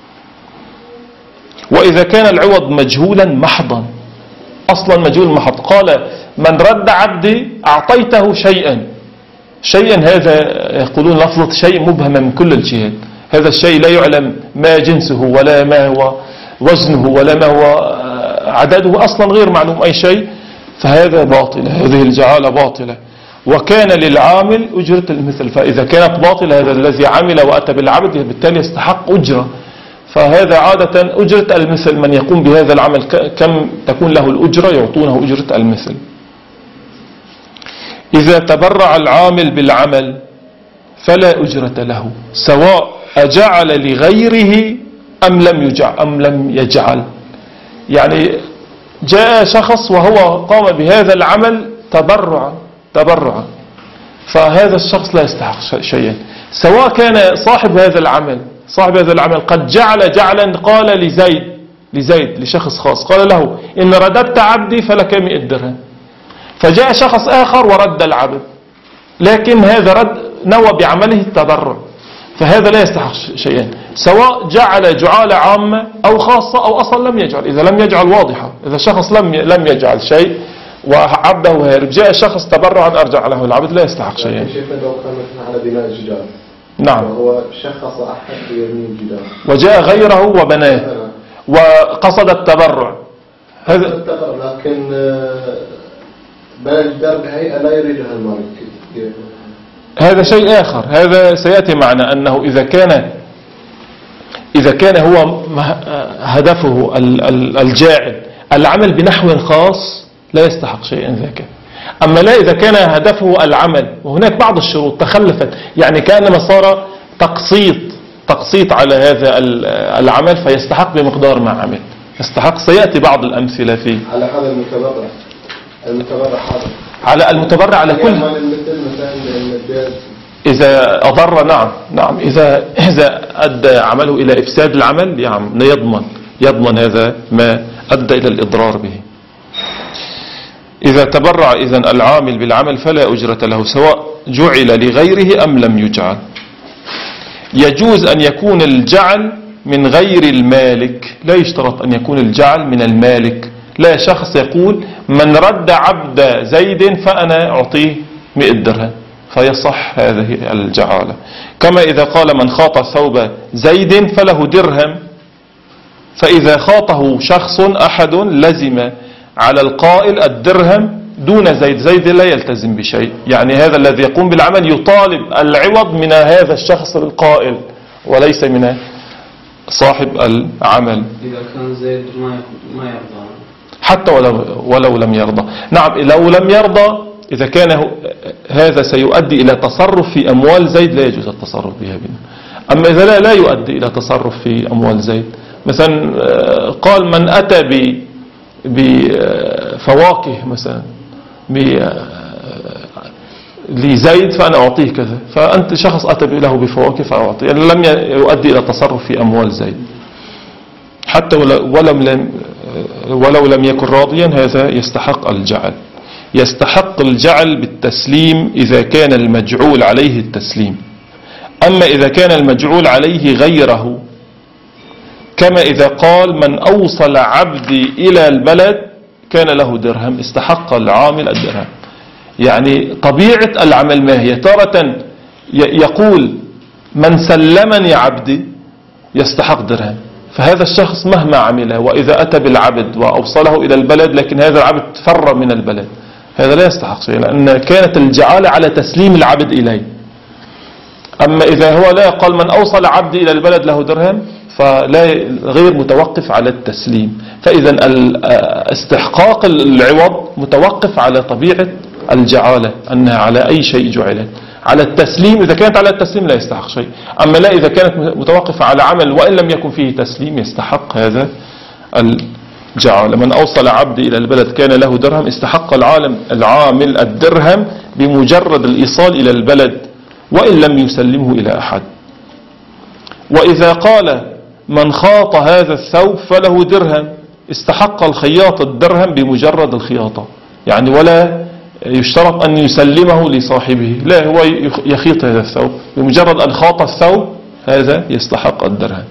وإذا كان العوض مجهولا محضا، أصلا مجهول محض، قال من رد عبدي أعطيته شيئا. شيئا هذا يقولون لفظة شيء مبهمة من كل الجهات، هذا الشيء لا يعلم ما جنسه ولا ما هو وزنه ولا ما هو عدده، أصلا غير معلوم أي شيء، فهذا باطل، هذه الجعالة باطلة. وكان للعامل أجرة المثل، فإذا كانت باطلة هذا الذي عمل وأتى بالعبد بالتالي يستحق أجرة، فهذا عادة أجرة المثل، من يقوم بهذا العمل كم تكون له الأجرة، يعطونه أجرة المثل. إذا تبرع العامل بالعمل فلا أجرة له، سواء أجعل لغيره أم لم يجعل أم لم يجعل. يعني جاء شخص وهو قام بهذا العمل تبرعا تبرعا فهذا الشخص لا يستحق شيئا، سواء كان صاحب هذا العمل صاحب هذا العمل قد جعل جعلا، قال لزيد لزيد لشخص خاص، قال له إن رددت عبدي فلك مئة درهم، فجاء شخص آخر ورد العبد، لكن هذا رد نوى بعمله التبرع، فهذا لا يستحق شيئا، سواء جعل جعالة عامة أو خاصة أو أصلا لم يجعل. إذا لم يجعل واضحة، إذا شخص لم لم يجعل شيء وعبده هارب، جاء شخص تبرعا أرجع له العبد، لا يستحق شيئا. شيخنا لو كان مثلا على بناء الجدار، نعم، وهو شخص أحد بيبني الجدار وجاء غيره وبناه وقصد التبرع، هذا التبرع، لكن بنى الجدار بهيئة لا يريدها المالك، هذا شيء آخر. هذا سيأتي معنا أنه إذا كان إذا كان هو هدفه الجاعل العمل بنحو خاص لا يستحق شيئا ذاك. أما لا إذا كان هدفه العمل وهناك بعض الشروط تخلفت، يعني كأنما صار تقسيط تقسيط على هذا العمل فيستحق بمقدار ما عمل، يستحق. سيأتي بعض الأمثلة فيه على هذا المتبرع المتبرع هذا على المتبرع على كل إذا أضر، نعم نعم إذا إذا أدى عمله إلى إفساد العمل يعني يضمن يضمن هذا ما أدى إلى الإضرار به. إذا تبرع إذن العامل بالعمل فلا أجرة له، سواء جعل لغيره أم لم يجعل. يجوز أن يكون الجعل من غير المالك، لا يشترط أن يكون الجعل من المالك. لا شخص يقول من رد عبد زيد فأنا أعطيه مئة درهم فيصح هذه الجعالة. كما إذا قال من خاط ثوب زيد فله درهم، فإذا خاطه شخص أحد لزم على القائل الدرهم دون زيد، زيد لا يلتزم بشيء. يعني هذا الذي يقوم بالعمل يطالب العوض من هذا الشخص القائل وليس من صاحب العمل. إذا كان زيد ما يرضى حتى ولو, ولو لم يرضى. نعم لو لم يرضى إذا كان هذا سيؤدي إلى تصرف في أموال زيد لا يجوز التصرف بها بنا. أما إذا لا, لا يؤدي إلى تصرف في أموال زيد، مثلا قال من أتى بفواكه مثلا لزيد فأنا أعطيه كذا، فأنت شخص أتى له بفواكه فأعطيه، يعني لم يؤدي إلى تصرف في أموال زيد حتى ولو لم ولو لم يكن راضيا، هذا يستحق الجعل. يستحق الجعل بالتسليم إذا كان المجعول عليه التسليم. أما إذا كان المجعول عليه غيره، كما إذا قال من أوصل عبدي إلى البلد كان له درهم، استحق العامل الدرهم. يعني طبيعة العمل ما هي؟ تارة يقول من سلمني عبدي يستحق درهم، فهذا الشخص مهما عمله وإذا أتى بالعبد وأوصله إلى البلد لكن هذا العبد فر من البلد، هذا لا يستحق شيء، لأن كانت الجعالة على تسليم العبد إليه. أما إذا هو لا قال من أوصل عبدي إلى البلد له درهم فلا غير متوقف على التسليم. فإذا استحقاق العوض متوقف على طبيعة الجعالة، أنها على أي شيء جعلت. على التسليم إذا كانت على التسليم لا يستحق شيء، أما لا إذا كانت متوقفة على عمل وإن لم يكن فيه تسليم يستحق هذا الجعالة. من أوصل عبدي إلى البلد كان له درهم، استحق العالم العامل الدرهم بمجرد الإيصال إلى البلد وإن لم يسلمه إلى أحد. وإذا قال من خاط هذا الثوب فله درهم، استحق الخياط الدرهم بمجرد الخياطة، يعني ولا يشترط أن يسلمه لصاحبه، لا هو يخيط هذا الثوب بمجرد أن خاط الثوب هذا يستحق الدرهم.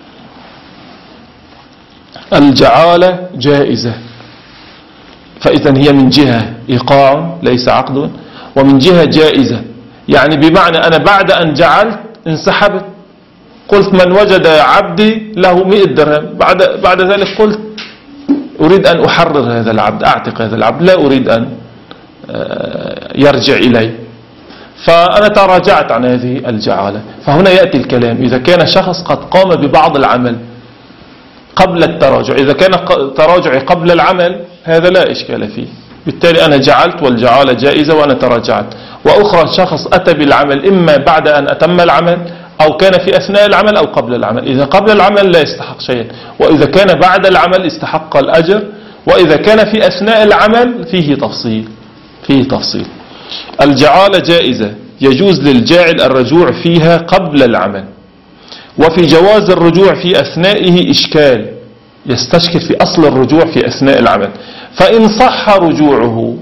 الجعالة جائزة، فإذا هي من جهة إيقاع ليس عقد، ومن جهة جائزة، يعني بمعنى أنا بعد أن جعلت انسحبت، قلت من وجد عبدي له مئة درهم، بعد, بعد ذلك قلت أريد أن أحرر هذا العبد، أعتق هذا العبد، لا أريد أن يرجع إلي، فأنا تراجعت عن هذه الجعالة. فهنا يأتي الكلام إذا كان شخص قد قام ببعض العمل قبل التراجع، إذا كان تراجعي قبل العمل هذا لا إشكال فيه، بالتالي أنا جعلت والجعالة جائزة وأنا تراجعت. وأخرى شخص أتى بالعمل إما بعد أن أتم العمل أو كان في أثناء العمل أو قبل العمل، إذا قبل العمل لا يستحق شيئا، وإذا كان بعد العمل استحق الأجر، وإذا كان في أثناء العمل فيه تفصيل فيه تفصيل. الجعالة جائزة يجوز للجاعل الرجوع فيها قبل العمل، وفي جواز الرجوع في أثنائه إشكال، يستشكل في أصل الرجوع في أثناء العمل. فإن صح رجوعه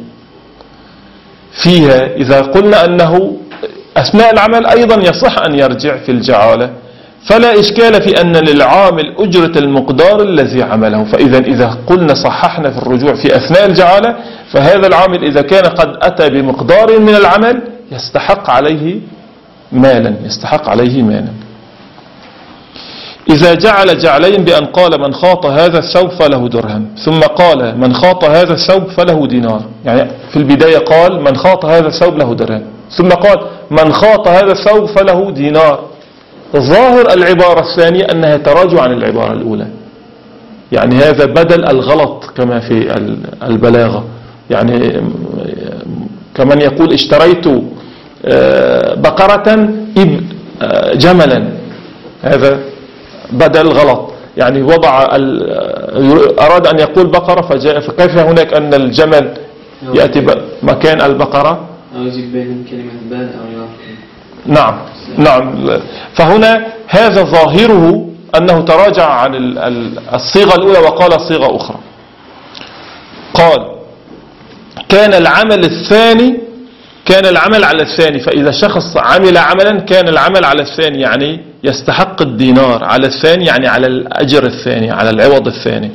فيها، إذا قلنا أنه أثناء العمل أيضا يصح أن يرجع في الجعالة، فلا إشكال في أن للعامل أجرة المقدار الذي عمله. فإذا إذا قلنا صححنا في الرجوع في أثناء الجعالة، فهذا العامل إذا كان قد أتى بمقدار من العمل يستحق عليه مالا يستحق عليه مالا. إذا جعل جعلين بأن قال من خاط هذا الثوب فله درهم، ثم قال من خاط هذا الثوب فله دينار، يعني في البداية قال من خاط هذا الثوب له درهم، ثم قال من خاط هذا الثوب فله دينار، ظاهر العبارة الثانية أنها تراجع عن العبارة الأولى، يعني هذا بدل الغلط كما في البلاغة، يعني كمن يقول اشتريت بقرة جملا، هذا بدل غلط، يعني وضع أراد أن يقول بقرة فجاء، فكيف هناك أن الجمل يأتي مكان البقرة، أو يجيب بين كلمة بال أو يعطي. نعم نعم. فهنا هذا ظاهره أنه تراجع عن الصيغة الأولى وقال صيغة أخرى. قال كان العمل الثاني كان العمل على الثاني، فإذا شخص عمل عملا كان العمل على الثاني يعني يستحق الدينار، على الثاني يعني على الأجر الثاني، على العوض الثاني.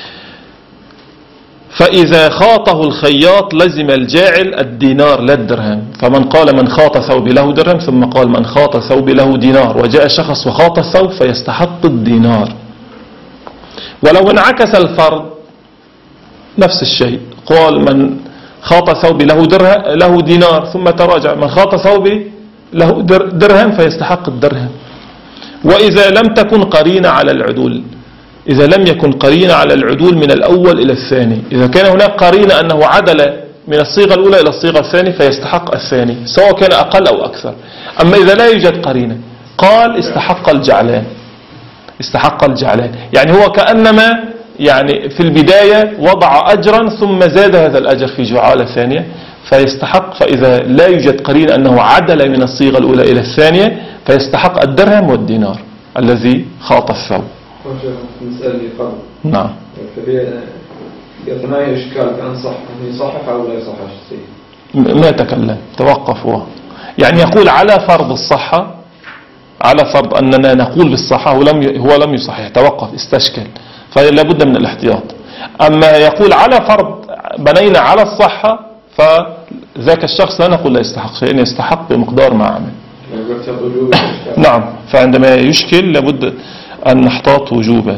فإذا خاطه الخياط لزم الجاعل الدينار لا الدرهم، فمن قال من خاط ثوبي له درهم، ثم قال من خاط ثوبي له دينار، وجاء شخص وخاط الثوب فيستحق الدينار. ولو انعكس الفرض نفس الشيء، قال من خاط ثوبي له درهم له دينار ثم تراجع، من خاط ثوبي له درهم فيستحق الدرهم. وإذا لم تكن قرينة على العدول، إذا لم يكن قرينة على العدول من الأول إلى الثاني، إذا كان هناك قرينة أنه عدل من الصيغة الأولى إلى الصيغة الثانية فيستحق الثاني سواء كان أقل أو أكثر. أما إذا لا يوجد قرينة قال استحق الجعلان، استحق الجعلان، يعني هو كأنما يعني في البداية وضع أجرا ثم زاد هذا الأجر في جعالة ثانية فيستحق. فإذا لا يوجد قرينة أنه عدل من الصيغة الأولى إلى الثانية فيستحق الدرهم والدينار الذي خاط الثوب. المسألة اللي قبل نعم. فهي يتناهي إشكال كان صح أن يصحح أو لا يصحح الشيء. ما يتكلم، توقف هو، يعني يقول على فرض الصحة، على فرض أننا نقول بالصحة هو لم هو لم يصحح، توقف، استشكل، فلا بد من الاحتياط. أما يقول على فرض بنينا على الصحة فذاك الشخص لا نقول لا يستحق شيء، يستحق بمقدار ما عمل. نعم، فعندما يشكل لابد أن نحتاط وجوبا.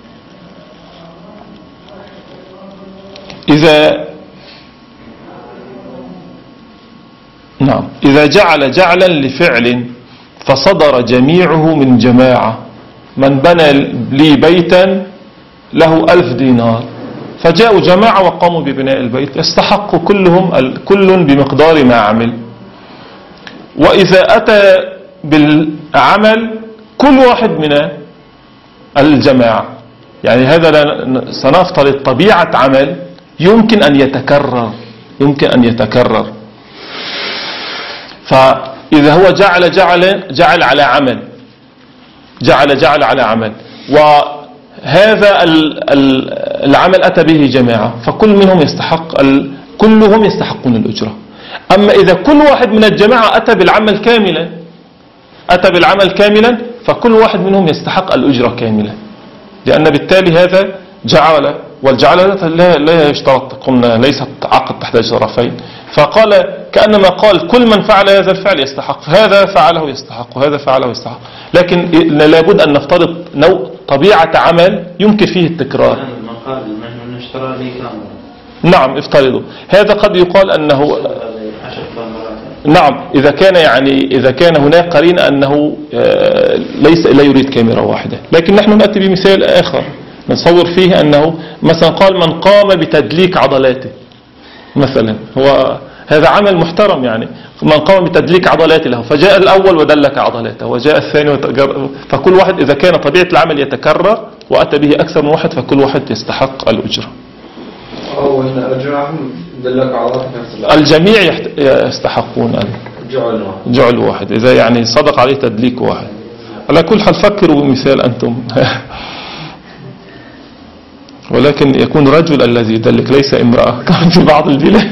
إذا نعم إذا جعل جعلا لفعل فصدر جميعه من جماعة، من بنى لي بيتا له ألف دينار فجاءوا جماعة وقاموا ببناء البيت، يستحق كلهم كل بمقدار ما عمل. وإذا أتى بالعمل كل واحد من الجماعة، يعني هذا سنفترض طبيعة عمل يمكن أن يتكرر، يمكن أن يتكرر. فإذا هو جعل جعل جعل على عمل، جعل جعل على عمل، وهذا العمل أتى به جماعة فكل منهم يستحق، كلهم يستحقون الأجرة. أما إذا كل واحد من الجماعة أتى بالعمل كاملا، أتى بالعمل كاملا فكل واحد منهم يستحق الأجرة كاملة، لأن بالتالي هذا جعل، والجعل لا, لا يشترط، قلنا ليست عقد تحتاج طرفين. فقال كأنما قال كل من فعل هذا الفعل يستحق، هذا فعله يستحق وهذا فعله يستحق، لكن لابد أن نفترض نوع طبيعة عمل يمكن فيه التكرار. نعم افترضوا هذا، قد يقال أنه نعم إذا كان يعني إذا كان هناك قرينة أنه ليس لا يريد كاميرا واحدة. لكن نحن نأتي بمثال آخر نصور فيه أنه مثلا قال من قام بتدليك عضلاته مثلا، هو هذا عمل محترم، يعني من قام بتدليك عضلاته له، فجاء الأول ودلك عضلاته وجاء الثاني وتجر... فكل واحد إذا كان طبيعة العمل يتكرر وأتى به أكثر من واحد فكل واحد يستحق الأجرة. أو إن أجرهم دلك عضلاته الجميع يحت... يستحقون جعل واحد. جعل واحد إذا يعني صدق عليه تدليك واحد. على كل حال فكروا بمثال أنتم ولكن يكون رجل الذي يدلك ليس امرأة كان في بعض البلاد.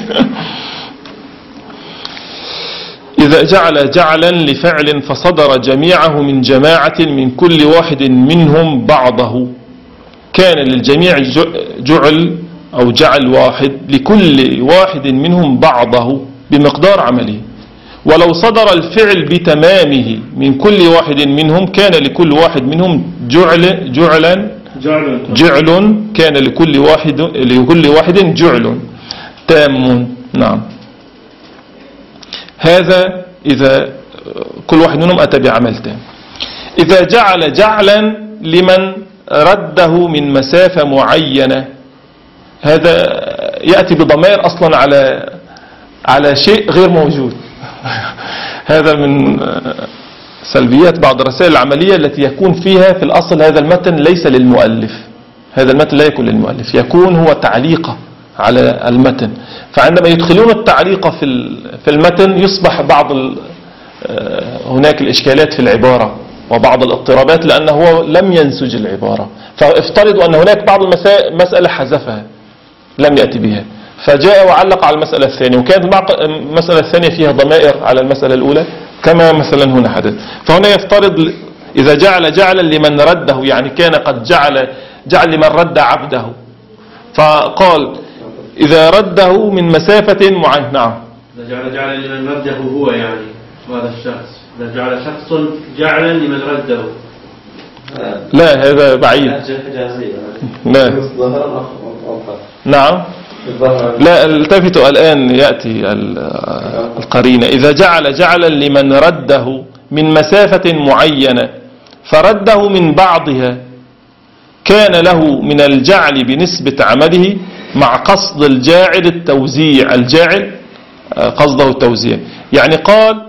إذا جعل جعلا لفعل فصدر جميعه من جماعة من كل واحد منهم بعضه، كان للجميع جعل أو جعل واحد لكل واحد منهم بعضه بمقدار عمله. ولو صدر الفعل بتمامه من كل واحد منهم كان لكل واحد منهم جعل جعلا جعل كان لكل واحد لكل واحد جعل تام. نعم، هذا إذا كل واحد منهم أتى بعمل تام. إذا جعل جعلا لمن رده من مسافة معينة، هذا يأتي بضمير أصلا على على شيء غير موجود. هذا من سلبيات بعض الرسائل العملية التي يكون فيها في الأصل هذا المتن ليس للمؤلف، هذا المتن لا يكون للمؤلف، يكون هو تعليقة على المتن. فعندما يدخلون التعليق في في المتن يصبح بعض هناك الإشكالات في العبارة وبعض الاضطرابات لأنه هو لم ينسج العبارة. فافترضوا أن هناك بعض المسائل حذفها لم يأتي بها، فجاء وعلق على المسألة الثانية، وكانت المسألة الثانية فيها ضمائر على المسألة الأولى كما مثلا هنا حدث. فهنا يفترض إذا جعل جعلا لمن رده، يعني كان قد جعل جعل لمن رد عبده، فقال إذا رده من مسافة معينة. نعم. إذا جعل جعلا لمن رده هو يعني هذا الشخص، إذا جعل شخص جعلا لمن رده. لا هذا بعيد. لا. نعم. لا التفتوا الآن يأتي القرينة. إذا جعل جعلا لمن رده من مسافة معينة فرده من بعضها كان له من الجعل بنسبة عمله مع قصد الجاعل التوزيع. الجاعل قصده التوزيع، يعني قال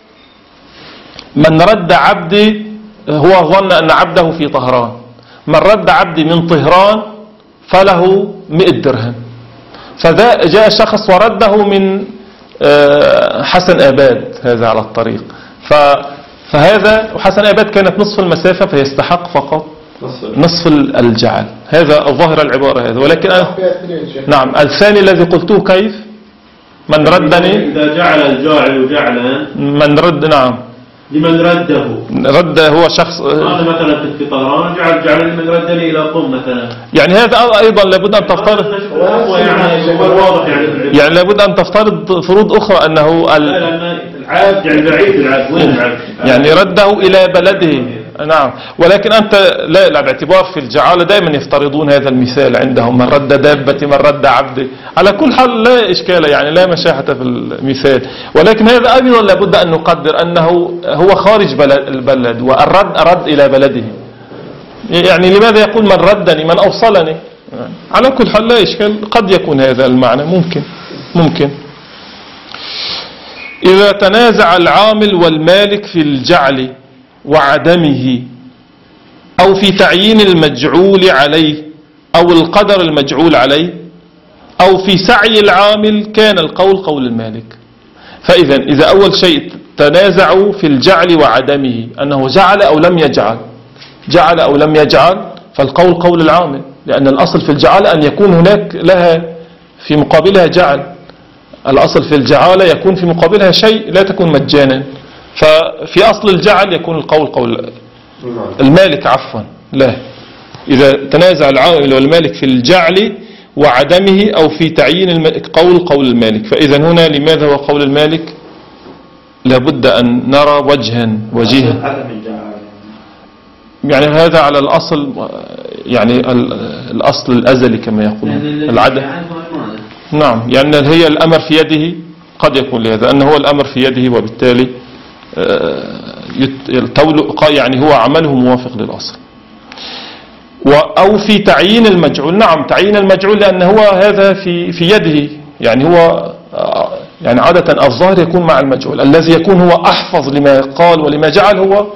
من رد عبدي، هو ظن أن عبده في طهران، من رد عبدي من طهران فله مئة درهم، فذا جاء شخص ورده من حسن آباد، هذا على الطريق، فهذا وحسن آباد كانت نصف المسافة فيستحق فقط نصف الجعل. هذا الظاهر العبارة هذا، ولكن أنا نعم الثاني الذي قلته كيف من ردني، إذا جعل الجاعل جعلا من رد نعم لمن رده، رد هو شخص هذا مثلا في طهران جعل جعل لمن ردني إلى قم مثلا، يعني هذا أيضا لابد أن تفترض يعني واضح يعني يعني لابد أن تفترض فروض أخرى أنه العبد يعني بعيد العبد وين العبد يعني رده إلى بلده. نعم، ولكن أنت لا, لا باعتبار في الجعالة دائما يفترضون هذا المثال عندهم، من رد دابة من رد عبده. على كل حال لا إشكال، يعني لا مشاحة في المثال، ولكن هذا أيضا لابد أن نقدر أنه هو خارج بلد البلد، والرد أرد إلى بلده. يعني لماذا يقول من ردني من أوصلني؟ على كل حال لا إشكال، قد يكون هذا المعنى ممكن ممكن إذا تنازع العامل والمالك في الجعل وعدمه أو في تعيين المجعول عليه أو القدر المجعول عليه أو في سعي العامل كان القول قول المالك. فإذا إذا أول شيء تنازعوا في الجعل وعدمه، أنه جعل أو لم يجعل، جعل أو لم يجعل، فالقول قول العامل، لأن الأصل في الجعل أن يكون هناك لها في مقابلها جعل. الأصل في الجعالة يكون في مقابلها شيء، لا تكون مجانا. ففي أصل الجعل يكون القول قول المالك عفوا. لا، إذا تنازع العامل والمالك في الجعل وعدمه أو في تعيين قول قول المالك، فإذا هنا لماذا هو قول المالك؟ لابد أن نرى وجها وجيها، يعني هذا على الأصل، يعني الأصل الأزلي كما يقول العدم. نعم، يعني هي الأمر في يده، قد يكون لهذا أنه هو الأمر في يده، وبالتالي يعني هو عمله موافق للأصل. أو في تعيين المجعول. نعم، تعيين المجعول لأن هو هذا في في يده، يعني هو يعني عادة الظاهر يكون مع المجعول، الذي يكون هو أحفظ لما قال ولما جعل هو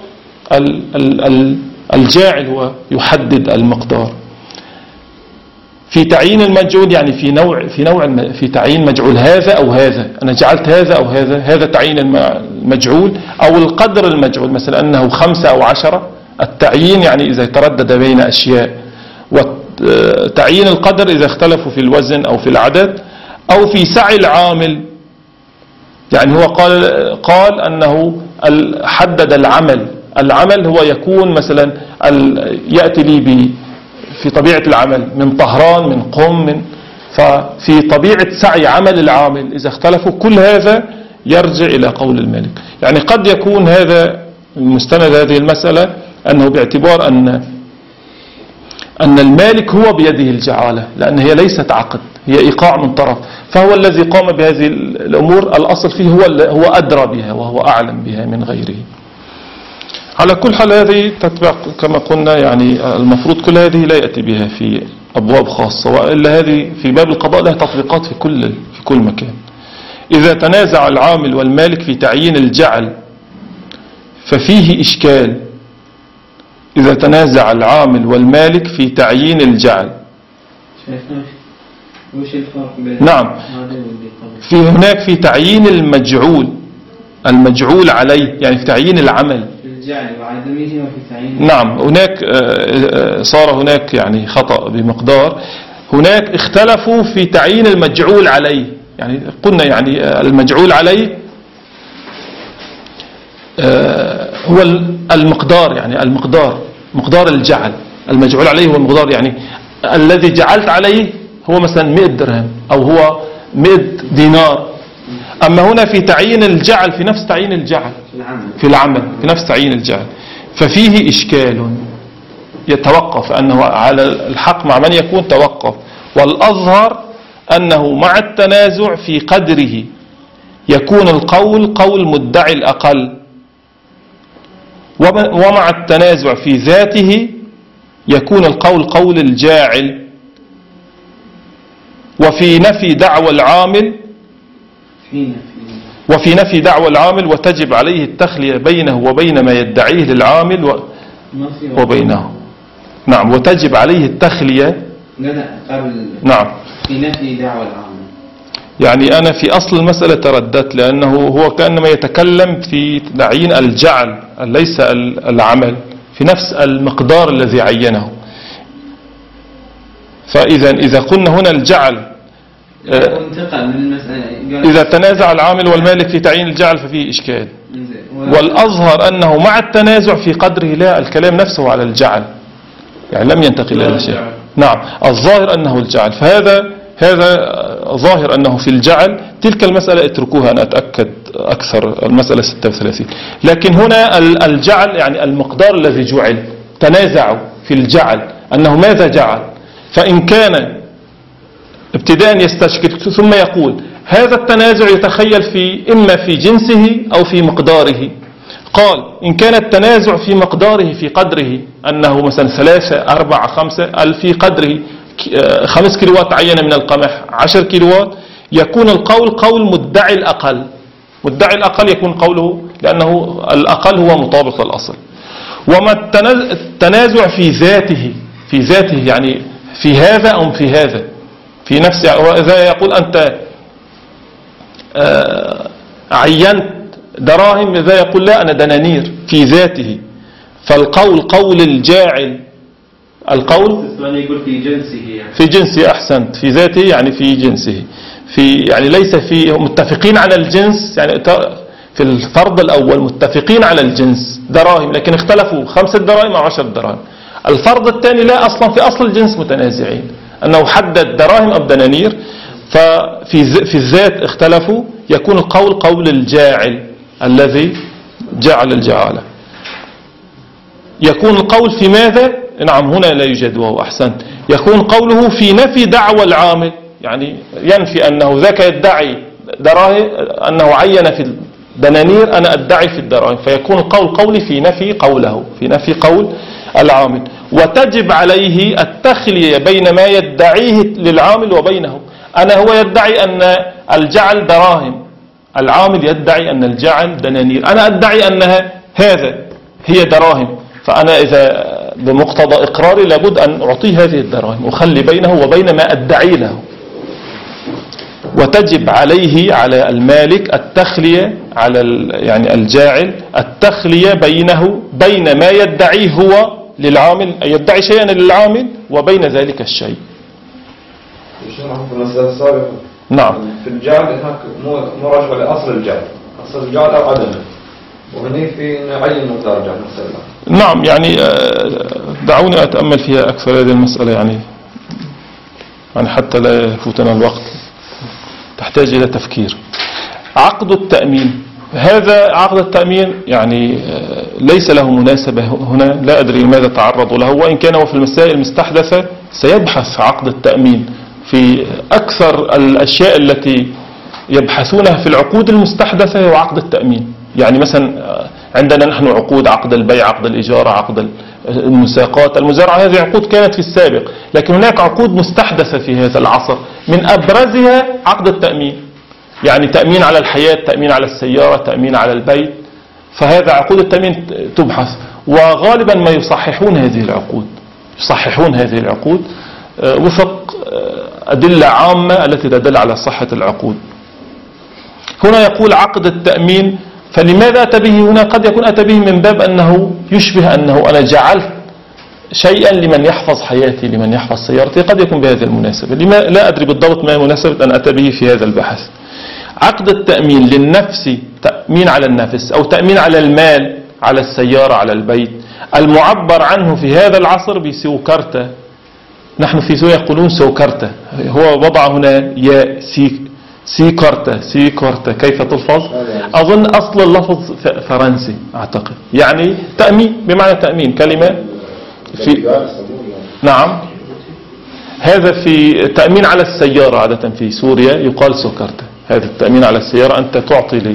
الجاعل، هو يحدد المقدار. في تعيين المجعول يعني في نوع في نوع في تعيين مجعول هذا أو هذا، أنا جعلت هذا أو هذا، هذا تعيين المجعول. أو القدر المجعول، مثلا أنه خمسة أو عشرة، التعيين يعني إذا تردد بين أشياء، وتعيين القدر إذا اختلفوا في الوزن أو في العدد. أو في سعي العامل، يعني هو قال قال أنه حدد العمل، العمل هو يكون مثلا يأتي لي ب في طبيعة العمل من طهران من قم من، ففي طبيعة سعي عمل العامل إذا اختلفوا، كل هذا يرجع إلى قول المالك. يعني قد يكون هذا المستند هذه المسألة أنه باعتبار أن أن المالك هو بيده الجعالة، لأن هي ليست عقد، هي إيقاع من طرف، فهو الذي قام بهذه الأمور، الأصل فيه هو هو أدرى بها وهو أعلم بها من غيره. على كل حال هذه تتبع كما قلنا، يعني المفروض كل هذه لا يأتي بها في أبواب خاصة، وإلا هذه في باب القضاء لها تطبيقات في كل في كل مكان. إذا تنازع العامل والمالك في تعيين الجعل ففيه إشكال. إذا تنازع العامل والمالك في تعيين الجعل، وش الفرق بين نعم، في هناك في تعيين المجعول المجعول عليه، يعني في تعيين العمل الجعل وعدمه وفي تعيين. نعم، هناك صار هناك يعني خطأ بمقدار. هناك اختلفوا في تعيين المجعول عليه. يعني قلنا يعني المجعول عليه هو المقدار، يعني المقدار مقدار الجعل. المجعول عليه هو المقدار، يعني الذي جعلت عليه هو مثلا مئة درهم أو هو مئة دينار. أما هنا في تعيين الجعل، في نفس تعيين الجعل في العمل، في نفس تعيين الجعل، ففيه إشكال يتوقف أنه على الحق مع من يكون توقف. والأظهر أنه مع التنازع في قدره يكون القول قول مدعي الأقل، ومع التنازع في ذاته يكون القول قول الجاعل. وفي نفي دعوى العامل وفي نفي دعوى العامل وتجب عليه التخلية بينه وبين ما يدعيه للعامل و وبينه. نعم، وتجب عليه التخلية. نعم، في نفي دعوى العامل. يعني أنا في أصل المسألة ترددت، لأنه هو كأنما يتكلم في تعيين الجعل ليس العمل، في نفس المقدار الذي عينه. فإذا إذا قلنا هنا الجعل، إذا تنازع العامل والمالك في تعيين الجعل ففيه إشكال. والأظهر أنه مع التنازع في قدره لا، الكلام نفسه على الجعل، يعني لم ينتقل إلى شيء. نعم، الظاهر أنه الجعل، فهذا هذا ظاهر أنه في الجعل. تلك المسألة اتركوها، أنا أتأكد أكثر، المسألة ستة وثلاثين. لكن هنا الجعل يعني المقدار الذي جعل، تنازعوا في الجعل أنه ماذا جعل. فإن كان ابتداء يستشكل ثم يقول هذا التنازع يتخيل في إما في جنسه أو في مقداره. قال إن كان التنازع في مقداره في قدره أنه مثلا ثلاثة أربعة خمسة ألف، في قدره خمس كيلوات عينة من القمح عشر كيلوات، يكون القول قول مدعي الأقل. مدعي الأقل يكون قوله لأنه الأقل هو مطابق للأصل. وما التنازع في ذاته، في ذاته يعني في هذا أو في هذا، في نفس، إذا يقول أنت عينت دراهم، إذا يقول لا أنا دنانير، في ذاته. فالقول قول الجاعل، القول يقول في جنسه، يعني في جنسه، أحسنت، في ذاته يعني في جنسه، في يعني ليس في متفقين على الجنس. يعني في الفرض الأول متفقين على الجنس دراهم، لكن اختلفوا خمسة دراهم أو عشر دراهم. الفرض الثاني لا، أصلا في أصل الجنس متنازعين، أنه حدد دراهم أو دنانير. ففي في الذات اختلفوا، يكون القول قول الجاعل الذي جعل الجعالة. يكون القول في ماذا؟ نعم، هنا لا يوجد وهو أحسن. يكون قوله في نفي دعوى العامل، يعني ينفي أنه ذاك يدعي دراهم، أنه عين في الدنانير، أنا أدعي في الدراهم. فيكون القول قولي في نفي قوله، في نفي قول العامل. وتجب عليه التخلية بين ما يدعيه للعامل وبينه. أنا هو يدعي أن الجعل دراهم، العامل يدعي أن الجعل دنانير، أنا أدعي أنها هذا هي دراهم. فأنا إذا بمقتضى إقراري لابد أن أعطيه هذه الدراهم، وخلي بينه وبين ما أدعي له. وتجب عليه على المالك التخلية، على يعني الجاعل التخلية بينه بين ما يدعيه هو للعامل، يدعي شيئا للعامل وبين ذلك الشيء. في المسألة السابقة نعم، في الجعل هناك مراجعة لأصل الجعل، أصل الجعل أو عدمه، وهني في نعين مقدار الجعل مثلا. نعم، يعني دعوني أتأمل فيها أكثر هذه المسألة، يعني يعني حتى لا يفوتنا الوقت، تحتاج إلى تفكير. عقد التأمين، هذا عقد التأمين يعني ليس له مناسبة هنا، لا أدري لماذا تعرضوا له. وإن كان هو في المسائل المستحدثة سيبحث عقد التأمين في أكثر الأشياء التي يبحثونها في العقود المستحدثة هو عقد التأمين. يعني مثلا عندنا نحن عقود، عقد البيع، عقد الإجارة، عقد المساقات، المزارعة، هذه عقود كانت في السابق، لكن هناك عقود مستحدثة في هذا العصر، من أبرزها عقد التأمين. يعني تأمين على الحياة، تأمين على السيارة، تأمين على البيت. فهذا عقود التأمين تبحث، وغالبا ما يصححون هذه العقود، يصححون هذه العقود وفق أدلة عامة التي تدل على صحة العقود. هنا يقول عقد التأمين، فلماذا أتى به هنا؟ قد يكون أتى به من باب أنه يشبه أنه أنا جعلت شيئا لمن يحفظ حياتي، لمن يحفظ سيارتي، قد يكون بهذه المناسبة. لما لا أدري بالضبط ما مناسبة أن أتى به في هذا البحث. عقد التأمين للنفس، تأمين على النفس أو تأمين على المال، على السيارة، على البيت، المعبر عنه في هذا العصر بسوكرتا. نحن في سوريا يقولون سوكرتا، هو وضع هنا ياء سي سيكورتا سيكورتا كيف تلفظ؟ أظن أصل اللفظ فرنسي أعتقد، يعني تأمين بمعنى تأمين، كلمة في نعم. هذا في تأمين على السيارة عادة في سوريا يقال سوكرتا. هذا التأمين على السيارة أنت تعطي لي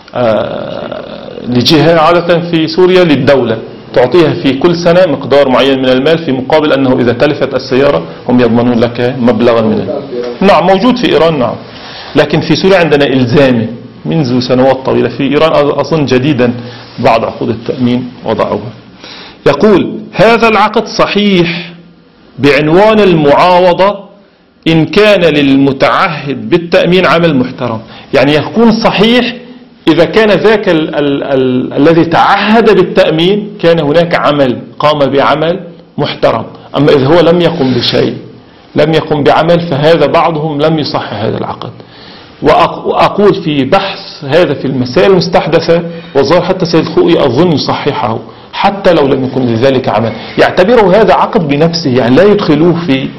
آه لجهة عادة في سوريا للدولة، تعطيها في كل سنة مقدار معين من المال في مقابل أنه إذا تلفت السيارة هم يضمنون لك مبلغا من المال. نعم موجود في إيران نعم، لكن في سوريا عندنا إلزامي منذ سنوات طويلة. في إيران أظن جديدا بعض عقود التأمين وضعوها. يقول هذا العقد صحيح بعنوان المعاوضة إن كان للمتعهد بالتأمين عمل محترم. يعني يكون صحيح إذا كان ذاك ال ال ال الذي تعهد بالتأمين كان هناك عمل، قام بعمل محترم. أما إذا هو لم يقم بشيء، لم يقم بعمل، فهذا بعضهم لم يصح هذا العقد. وأقول في بحث هذا في المسائل المستحدثة، والظاهر حتى سيد الخوئي أظن يصححه حتى لو لم يكن لذلك عمل، يعتبره هذا عقد بنفسه، يعني لا يدخلوه في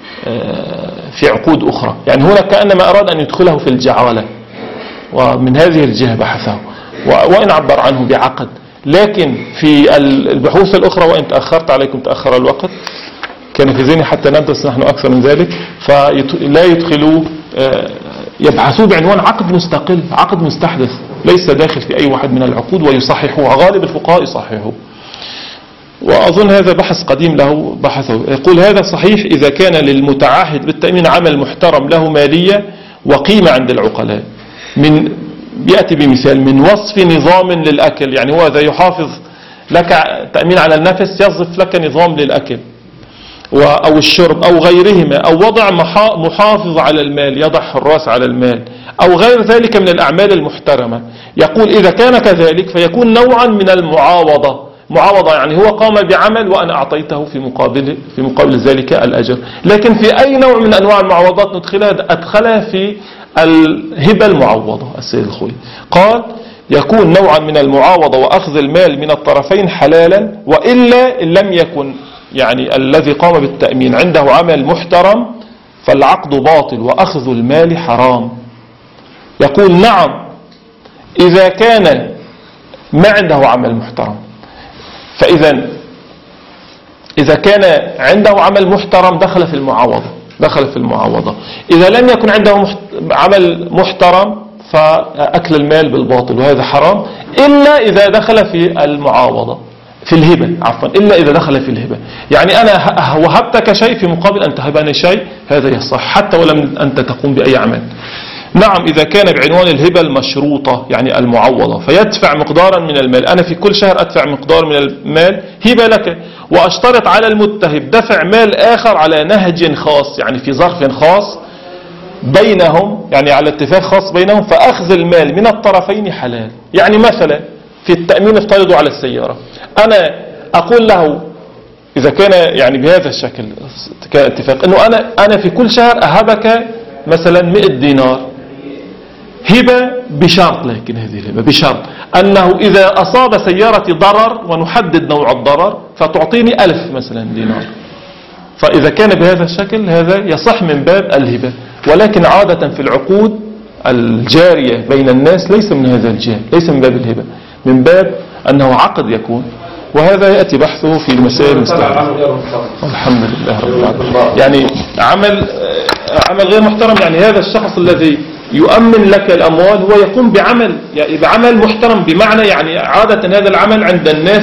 في عقود أخرى. يعني هنا كأنما أراد أن يدخله في الجعالة، ومن هذه الجهة بحثه وإن عبر عنه بعقد. لكن في البحوث الأخرى، وإن تأخرت عليكم تأخر الوقت، كان في ذهني حتى ندرس نحن أكثر من ذلك، فلا يدخلوا يبحثوا بعنوان عقد مستقل، عقد مستحدث ليس داخل في أي واحد من العقود، ويصححوا. غالب الفقهاء يصححوا، وأظن هذا بحث قديم له بحثه. يقول هذا صحيح إذا كان للمتعهد بالتأمين عمل محترم له مالية وقيمة عند العقلاء. من يأتي بمثال من وصف نظام للأكل، يعني هو إذا يحافظ لك تأمين على النفس يصف لك نظام للأكل أو الشرب أو غيرهما، أو وضع محافظ على المال، يضع حراس على المال، أو غير ذلك من الأعمال المحترمة. يقول إذا كان كذلك فيكون نوعا من المعاوضة. معاوضة يعني هو قام بعمل وأنا أعطيته في مقابل في مقابل ذلك الأجر. لكن في أي نوع من أنواع المعاوضات ندخلها؟ أدخلها في الهبة المعوضة. السيد الخوي قال يكون نوعا من المعاوضة وأخذ المال من الطرفين حلالا، وإلا إن لم يكن يعني الذي قام بالتأمين عنده عمل محترم فالعقد باطل وأخذ المال حرام. يقول نعم إذا كان ما عنده عمل محترم. فإذا إذا كان عنده عمل محترم دخل في المعاوضة، دخل في المعاوضة. إذا لم يكن عنده محت... عمل محترم فأكل المال بالباطل وهذا حرام، إلا إذا دخل في المعاوضة في الهبة، عفوا إلا إذا دخل في الهبة. يعني أنا وهبتك شيء في مقابل أن تهبني شيء، هذا يصح حتى ولم أنت تقوم بأي عمل. نعم إذا كان بعنوان الهبة المشروطة يعني المعوضة، فيدفع مقدارا من المال. أنا في كل شهر أدفع مقدار من المال هبة لك، وأشترط على المتهب دفع مال آخر على نهج خاص، يعني في ظرف خاص بينهم، يعني على اتفاق خاص بينهم، فأخذ المال من الطرفين حلال. يعني مثلا في التأمين افترضوا على السيارة، أنا أقول له إذا كان يعني بهذا الشكل كاتفاق أنه أنا أنا في كل شهر أهبك مثلا مئة دينار هبة بشرط، لكن هذه الهبة بشرط أنه إذا أصاب سيارتي ضرر ونحدد نوع الضرر فتعطيني ألف مثلا دينار. فإذا كان بهذا الشكل هذا يصح من باب الهبة. ولكن عادة في العقود الجارية بين الناس ليس من هذا الجهة، ليس من باب الهبة، من باب أنه عقد يكون. وهذا يأتي بحثه في المسائل المستحدثة. الحمد لله رب العالمين. يعني عمل عمل غير محترم، يعني هذا الشخص الذي يؤمن لك الأموال هو يقوم بعمل يعني بعمل محترم، بمعنى يعني عادة هذا العمل عند الناس